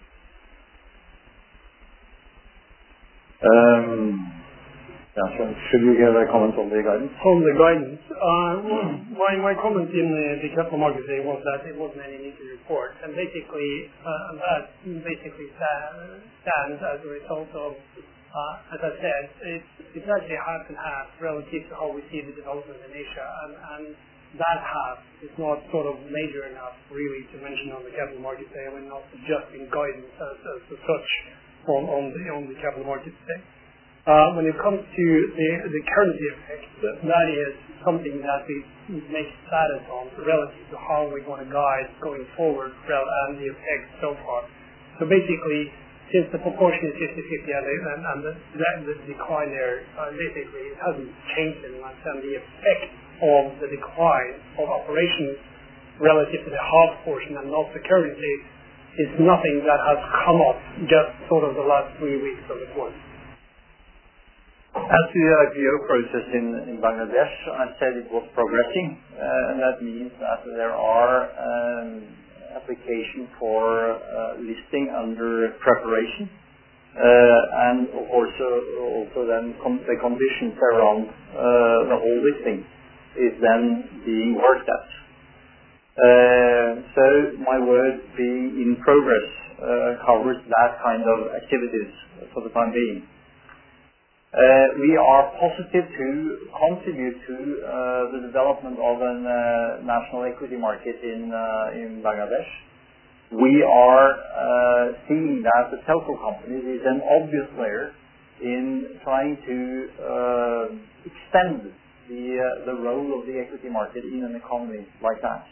Um, yeah, so should you give a comment on the guidance? On the guidance, uh, well, my, my comment in the, the Capital Markets Day was that it wasn't any need to report, and basically uh, that basically stands as a result of, uh, as I said, it's, it's actually half and half relative to how we see the development in Asia, and, and that half is not sort of major enough really to mention on the Capital Markets Day. We're not adjusting guidance as, as, as such on, on the on the Capital Markets Day. Uh, when it comes to the, the currency effect, that is something that we make status on relative to how we're going to guide going forward and the effect so far. So basically, since the proportion is fifty fifty and, and, and the, the decline there, uh, basically it hasn't changed very much, and the effect of the decline of operations relative to the half portion and not the currency is nothing that has come up just sort of the last three weeks of the quarter. As to the I P O process in, in Bangladesh, I said it was progressing, uh, and that means that there are um, application for uh, listing under preparation, uh, and of course uh, also then com the conditions around uh, the whole listing is then being worked at. Uh, so my word being in progress uh, covers that kind of activities for the time being. Uh, we are positive to contribute to uh, the development of a uh, national equity market in uh, in Bangladesh. We are uh, seeing that the telco companies is an obvious player in trying to uh, extend the uh, the role of the equity market in an economy like that.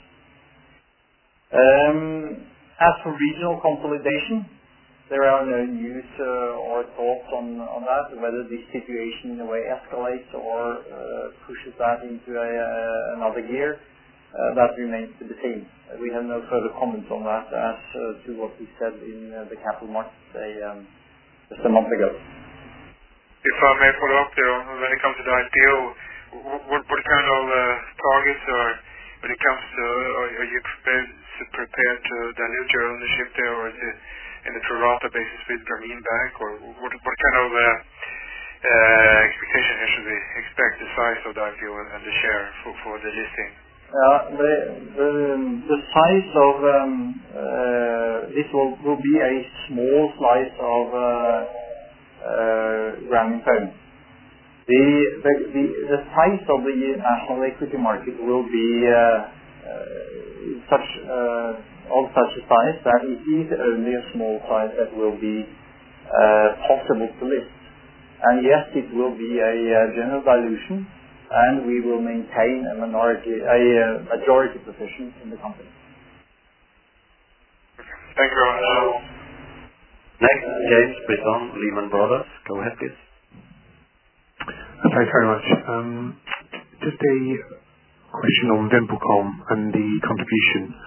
Um, as for regional consolidation, there are no news uh, or thoughts on, on that, whether this situation in a way escalates or uh, pushes that into a, uh, another gear. Uh, that remains to be seen. Uh, we have no further comments on that as uh, to what we said in uh, the Capital Markets Day um, just a month ago. If I may follow up there, when it comes to the I P O, what, what kind of uh, targets are, when it comes to, uh, are you prepared, prepared to dilute your ownership there, or is it in the pro rata basis with Grameen Bank, or what, what kind of uh, uh, expectation here should we expect the size of the I P O and, and the share for, for the listing? Uh, the, the, the size of um, uh, this will, will be a small slice of uh, uh, Grameenphone. The, the, the, the size of the national equity market will be uh, uh, such uh, of such a size that it is only a small size that will be uh, possible to list. And yes, it will be a uh, general dilution, and we will maintain a minority, a uh, majority position in the company. Thank you very much. Next, James Brisson, Lehman Brothers. Go ahead, please. Thanks very much. Um, just a question on VimpelCom and the contribution.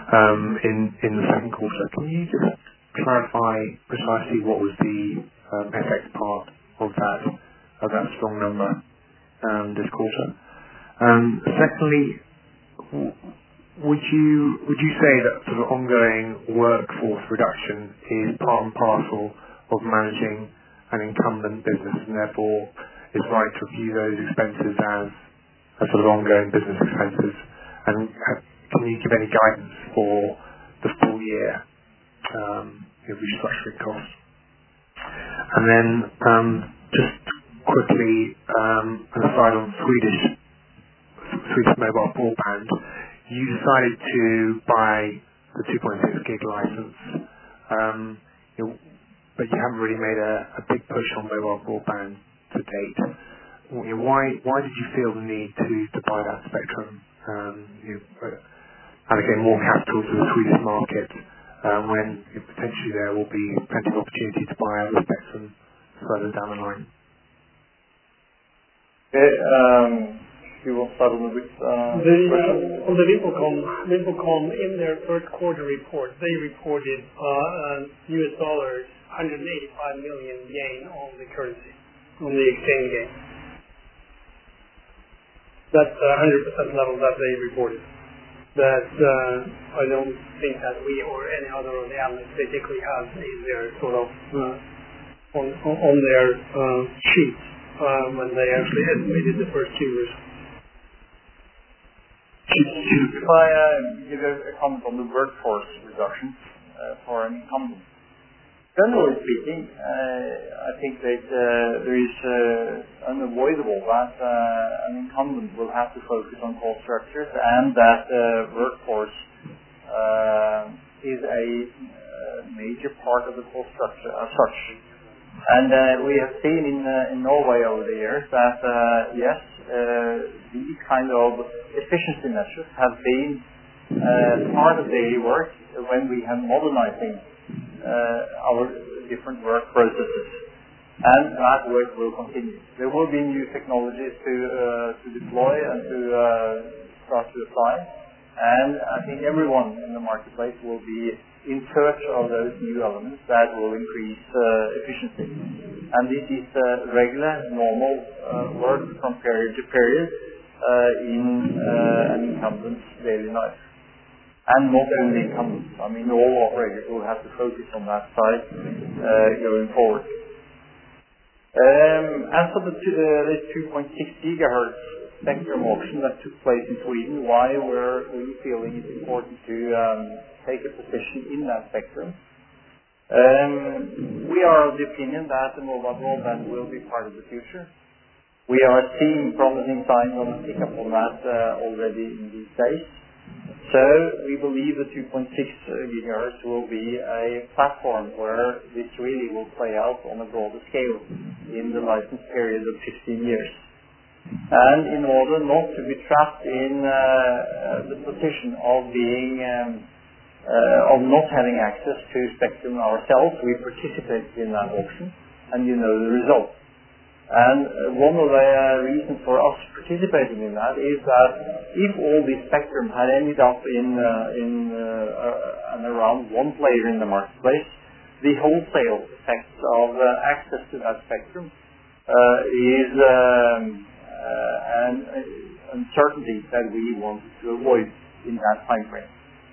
um, in in the second quarter. Can you just clarify precisely what was the um, F X part of that of that strong number um, this quarter? Um, secondly, w- would you would you say that sort of ongoing workforce reduction is part and parcel of managing an incumbent business, and therefore it's right to view those expenses as as sort of ongoing business expenses? And uh, can you give any guidance for the full year um, in restructuring costs? And then um, just quickly, um, an aside on Swedish Swedish mobile broadband, you decided to buy the two point six gig license, um, you know, but you haven't really made a, a big push on mobile broadband to date. You know, why why did you feel the need to, to buy that spectrum? Um, you know, allocate more capital to the Swedish market um, when you know, potentially there will be plenty of opportunity to buy other spectrum further down the line. Okay, um, you will start on the with, uh, the, uh, on the VimpelCom, VimpelCom in their first quarter report, they reported uh, uh, U S dollars one hundred eighty-five million gain on the currency, on the exchange gain. That's the one hundred percent level that they reported. That uh, I don't think that we or any other of the analysts basically have in their sort of uh, on on their uh, sheets uh, when they actually estimated the first Q results. If I uh, give a, a comment on the workforce reduction uh, for an incumbent. Generally speaking, uh, I think that uh, there is uh, unavoidable that uh, an incumbent will have to focus on cost structures, and that uh, workforce uh, is a uh, major part of the cost structure as such. And uh, we have seen in, uh, in Norway over the years that uh, yes, uh, these kind of efficiency measures have been uh, part of daily work when we have modernizing Uh, our different work processes, and that work will continue. There will be new technologies to uh, to deploy and to uh, start to apply, and I think everyone in the marketplace will be in search of those new elements that will increase uh, efficiency. And this is uh, regular, normal uh, work from period to period uh, in uh, an incumbent's daily life. And not only incumbents. I mean, all operators will have to focus on that side uh, going forward. Um, as for the, uh, the two point six gigahertz spectrum auction that took place in Sweden, why were we feeling it's important to um, take a position in that spectrum? Um, we are of the opinion that the mobile broadband will be part of the future. We are seeing promising signs on the pickup on that uh, already in these days. So we believe the two point six gigahertz will be a platform where this really will play out on a broader scale in the license period of fifteen years. And in order not to be trapped in uh, the position of being um, uh, of not having access to spectrum ourselves, we participated in that auction, and you know the result. And one of the uh, reasons for us participating in that is that if all this spectrum had ended up in uh, in uh, uh, and around one player in the marketplace, the wholesale effects of uh, access to that spectrum uh, is um, uh, an uncertainty that we wanted to avoid in that time frame.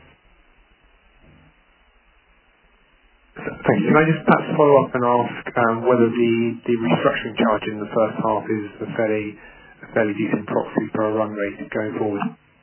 Thank you. Can I just perhaps follow up and ask um, whether the, the restructuring charge in the first half is a fairly a fairly decent proxy for a run rate going forward?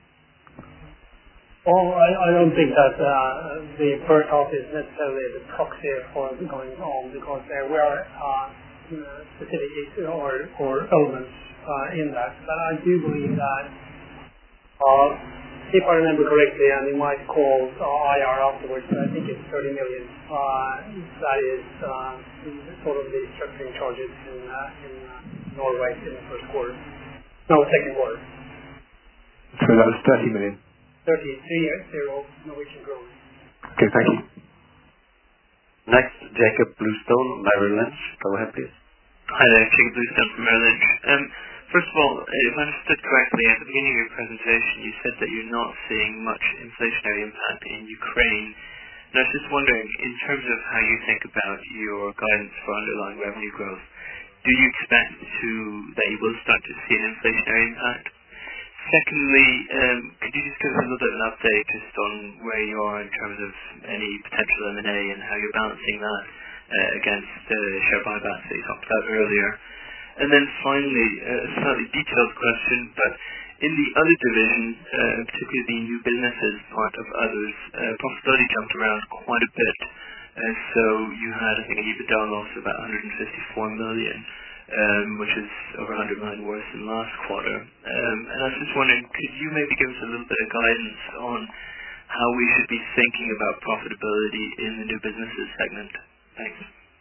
Well, I, I don't think that uh, the first half is necessarily the proxy for going on, because there were uh, specific issues or, or elements uh, in that. But I do believe that uh, if I remember correctly, and you might call uh, I R afterwards, but I think it's thirty million. Uh, that is uh, sort of the structuring charges in, uh, in uh, Norway in the first quarter. No, second quarter. So that was thirty million? thirty-three zero Norwegian kroner. Okay, thank you. Next, Jacob Bluestone, Merrill Lynch. Go ahead, please. Hi there, Jacob Bluestone from Merrill Lynch. Um, First of all, if I understood correctly, at the beginning of your presentation, you said that you're not seeing much inflationary impact in Ukraine. And I was just wondering, in terms of how you think about your guidance for underlying revenue growth, do you expect to that you will start to see an inflationary impact? Secondly, um, could you just give us a little bit of an update just on where you are in terms of any potential M and A and how you're balancing that uh, against uh, share buybacks that you talked about earlier? And then finally, a slightly detailed question, but in the other division, uh, particularly the new businesses part of others, uh, profitability jumped around quite a bit. Uh, so you had, I think, an EBITDA loss of about one hundred fifty-four million, um, which is over one hundred million worse than last quarter. Um, and I was just wondering, could you maybe give us a little bit of guidance on how we should be thinking about profitability in the new businesses segment? Thanks.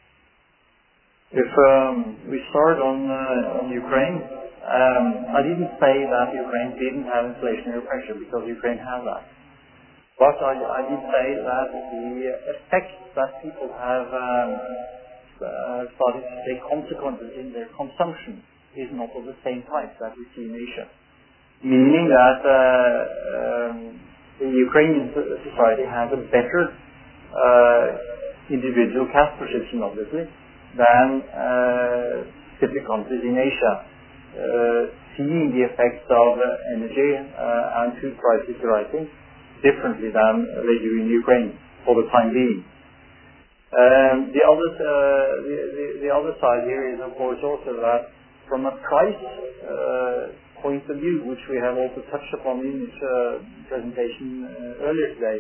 If um, we start on, uh, on Ukraine, um, I didn't say that Ukraine didn't have inflationary pressure because Ukraine has that. But I, I did say that the effect that people have um, uh, started to take consequences in their consumption is not of the same type that we see in Asia. Meaning that uh, um, the Ukrainian society has a better uh, individual cash position, obviously, than uh, specific countries in Asia, uh, seeing the effects of uh, energy uh, and food prices rising differently than they do in Ukraine for the time being. Um, the, other, uh, the, the, the other side here is, of course, also that from a price uh, point of view, which we have also touched upon in this uh, presentation uh, earlier today,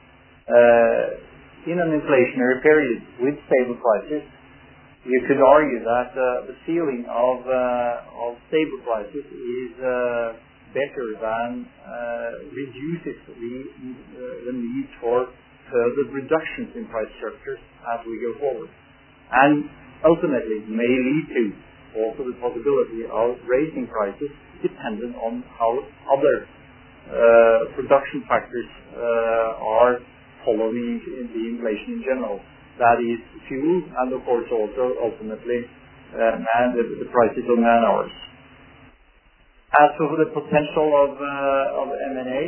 uh, in an inflationary period with stable prices, you could argue that uh, the ceiling of, uh, of stable prices is uh, better than uh, reduces the, uh, the need for further reductions in price structures as we go forward. And ultimately may lead to also the possibility of raising prices dependent on how other uh, production factors uh, are following the inflation in general. That is fuel and of course also ultimately uh, man, the, the prices of man hours. As for the potential of, uh, of M and A,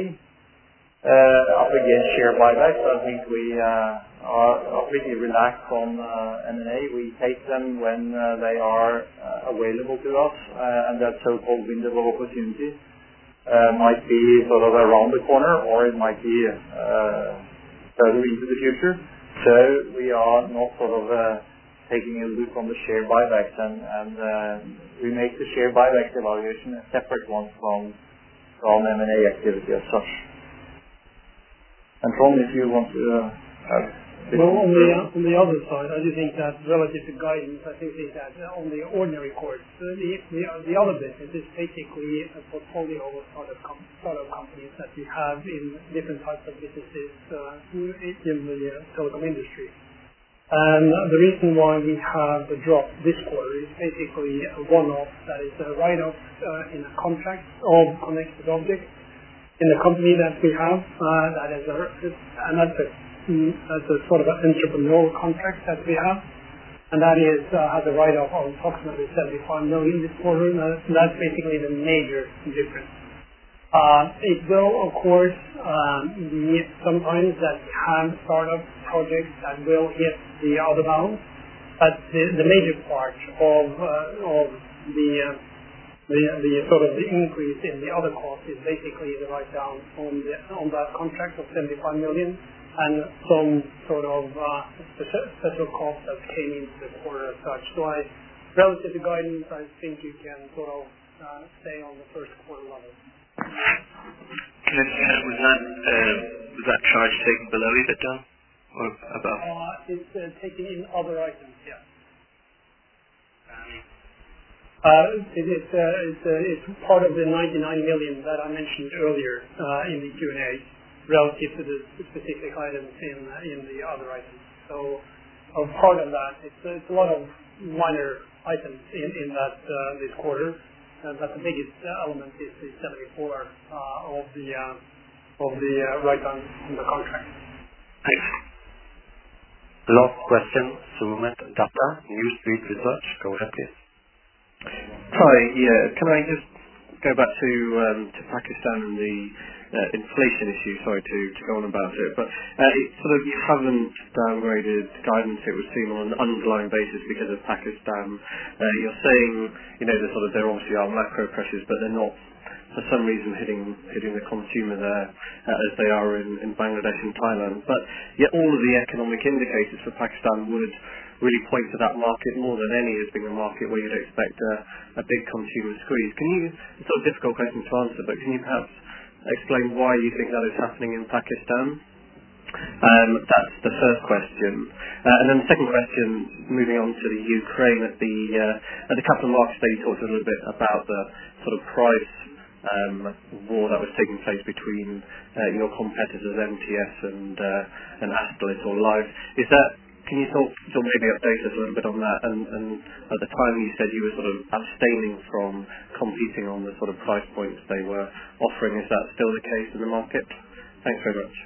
uh, up against share buybacks, I think we uh, are, are pretty relaxed on uh, M and A. We take them when uh, they are uh, available to us, uh, and that so-called window of opportunity uh, might be sort of around the corner, or it might be uh, further into the future. So we are not sort of uh, taking a look on the share buybacks, and, and uh, we make the share buybacks evaluation a separate one from from M and A activity as such. And Trond, if you want to uh, have well, on the uh, on the other side, I do think that relative to guidance, I do think that uh, on the ordinary course, uh, the, the the other business is basically a portfolio of startup, com- startup companies that we have in different types of businesses uh, in the uh, telecom industry. And the reason why we have the drop this quarter is basically a one-off, that is a write-off uh, in a contract of connected objects in the company that we have. Uh, that is a, and that's a, that's a sort of an entrepreneurial contract that we have. And that is uh, has a write-off of approximately seventy-five million this quarter. And that's basically the major difference. Uh, it will, of course, um, be sometimes that we have startup projects that will hit the other bound, but the, the major part of uh, of the, uh, the the sort of the increase in the other cost is basically the write down on the on that contract of seventy-five million and some sort of uh, special, special costs that came into the quarter as such. So I, relative to guidance, I think you can sort of uh, stay on the first quarter level. Can I just add, was that uh, was that charge taken below EBITDA or above? Uh, it's uh, taken in other items, yeah. Uh, it, it's, uh, it's, uh, it's part of the ninety-nine million that I mentioned earlier uh, in the Q and A relative to the specific items in uh, in the other items. So, uh, part of that, it's, uh, it's a lot of minor items in, in that uh, this quarter. Uh, but the biggest uh, element is the seventy-four uh, of the uh, of the uh, write-down in the contract. Thanks. Last question, Sumit Datta, New Street Research. Go ahead, please. Hi. Yeah. Can I just go back to um, to Pakistan and the uh, inflation issue? Sorry to, to go on about it, but uh, it sort of you haven't downgraded guidance. It would seem on an underlying basis because of Pakistan. Uh, you're saying you know the sort of there obviously are macro pressures, but they're not for some reason hitting hitting the consumer there uh, as they are in, in Bangladesh and Thailand. But yet all of the economic indicators for Pakistan would really point to that market more than any as being a market where you'd expect a, a big consumer squeeze. Can you, it's a sort of difficult question to answer, but can you perhaps explain why you think that is happening in Pakistan? Um, that's the first question. Uh, and then the second question, moving on to the Ukraine, at the, uh, at the Capital Markets Day you talked a little bit about the sort of price um, war that was taking place between uh, your competitors M T S and, uh, and Astolit or Live. Is that Can you talk, so maybe update us a little bit on that? And, and at the time you said you were sort of abstaining from competing on the sort of price points they were offering. Is that still the case in the market? Thanks very much.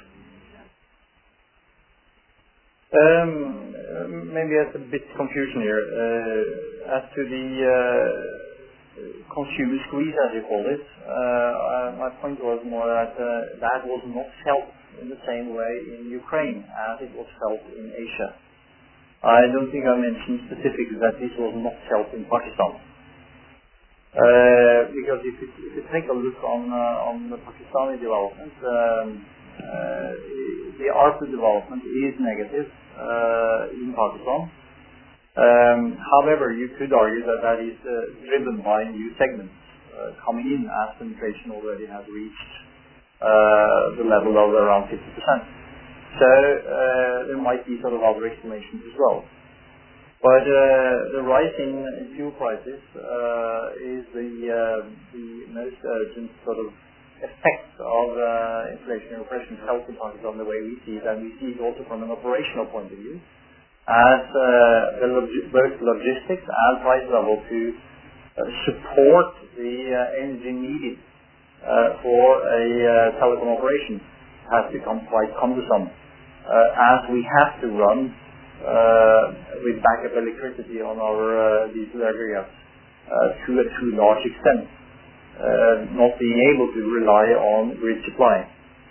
Um, maybe there's a bit confusion here. Uh, as to the uh, consumer squeeze, as you call it, uh, my point was more that uh, that was not felt in the same way in Ukraine as it was felt in Asia. I don't think I mentioned specifically that this was not felt in Pakistan. Uh, because if you, if you take a look on uh, on the Pakistani development, um, uh, the A R P U development is negative uh, in Pakistan. Um, however, you could argue that that is uh, driven by new segments uh, coming in as penetration already has reached uh, the level of around fifty percent. So uh, there might be sort of other explanations as well. But uh, the rise in, in fuel prices uh, is the, uh, the most urgent sort of effect of uh, inflationary pressure felt in Pakistan the way we see it, and we see it also from an operational point of view, as uh, the log- both logistics and price level to uh, support the uh, energy needed uh, for a uh, telecom operation has become quite cumbersome. Uh, as we have to run uh, with backup electricity on our uh, diesel aggregates uh, to a too large extent, uh, not being able to rely on grid supply.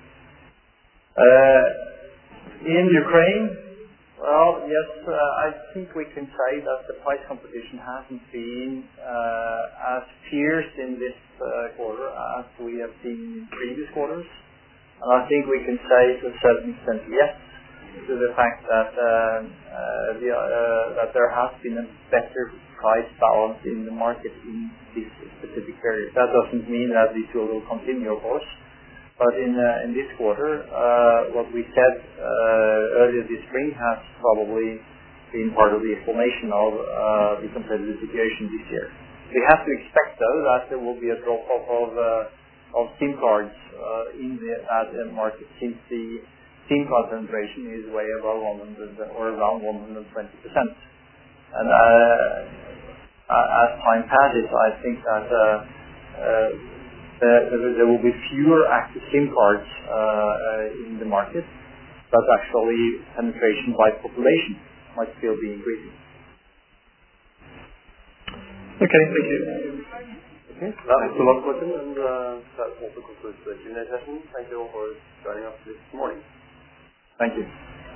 Uh, in Ukraine, well, yes, uh, I think we can say that the price competition hasn't been uh, as fierce in this uh, quarter as we have seen in previous quarters. And I think we can say to a certain extent yes to the fact that uh, uh, the, uh, that there has been a better price balance in the market in this specific period. That doesn't mean that this will continue, of course, but in uh, in this quarter, uh, what we said uh, earlier this spring has probably been part of the explanation of uh, the competitive situation this year. We have to expect, though, that there will be a drop-off of uh, of SIM cards uh, in the ad market, since the SIM card penetration is way above one hundred or around one hundred twenty percent. And uh, as time passes, I think that uh, uh, there, there will be fewer active SIM cards uh, in the market, but actually penetration by population might still be increasing. Okay, thank you. Okay, that was the last question, and uh, that also concludes the Q and A session. Thank you all for joining us this morning. Thank you.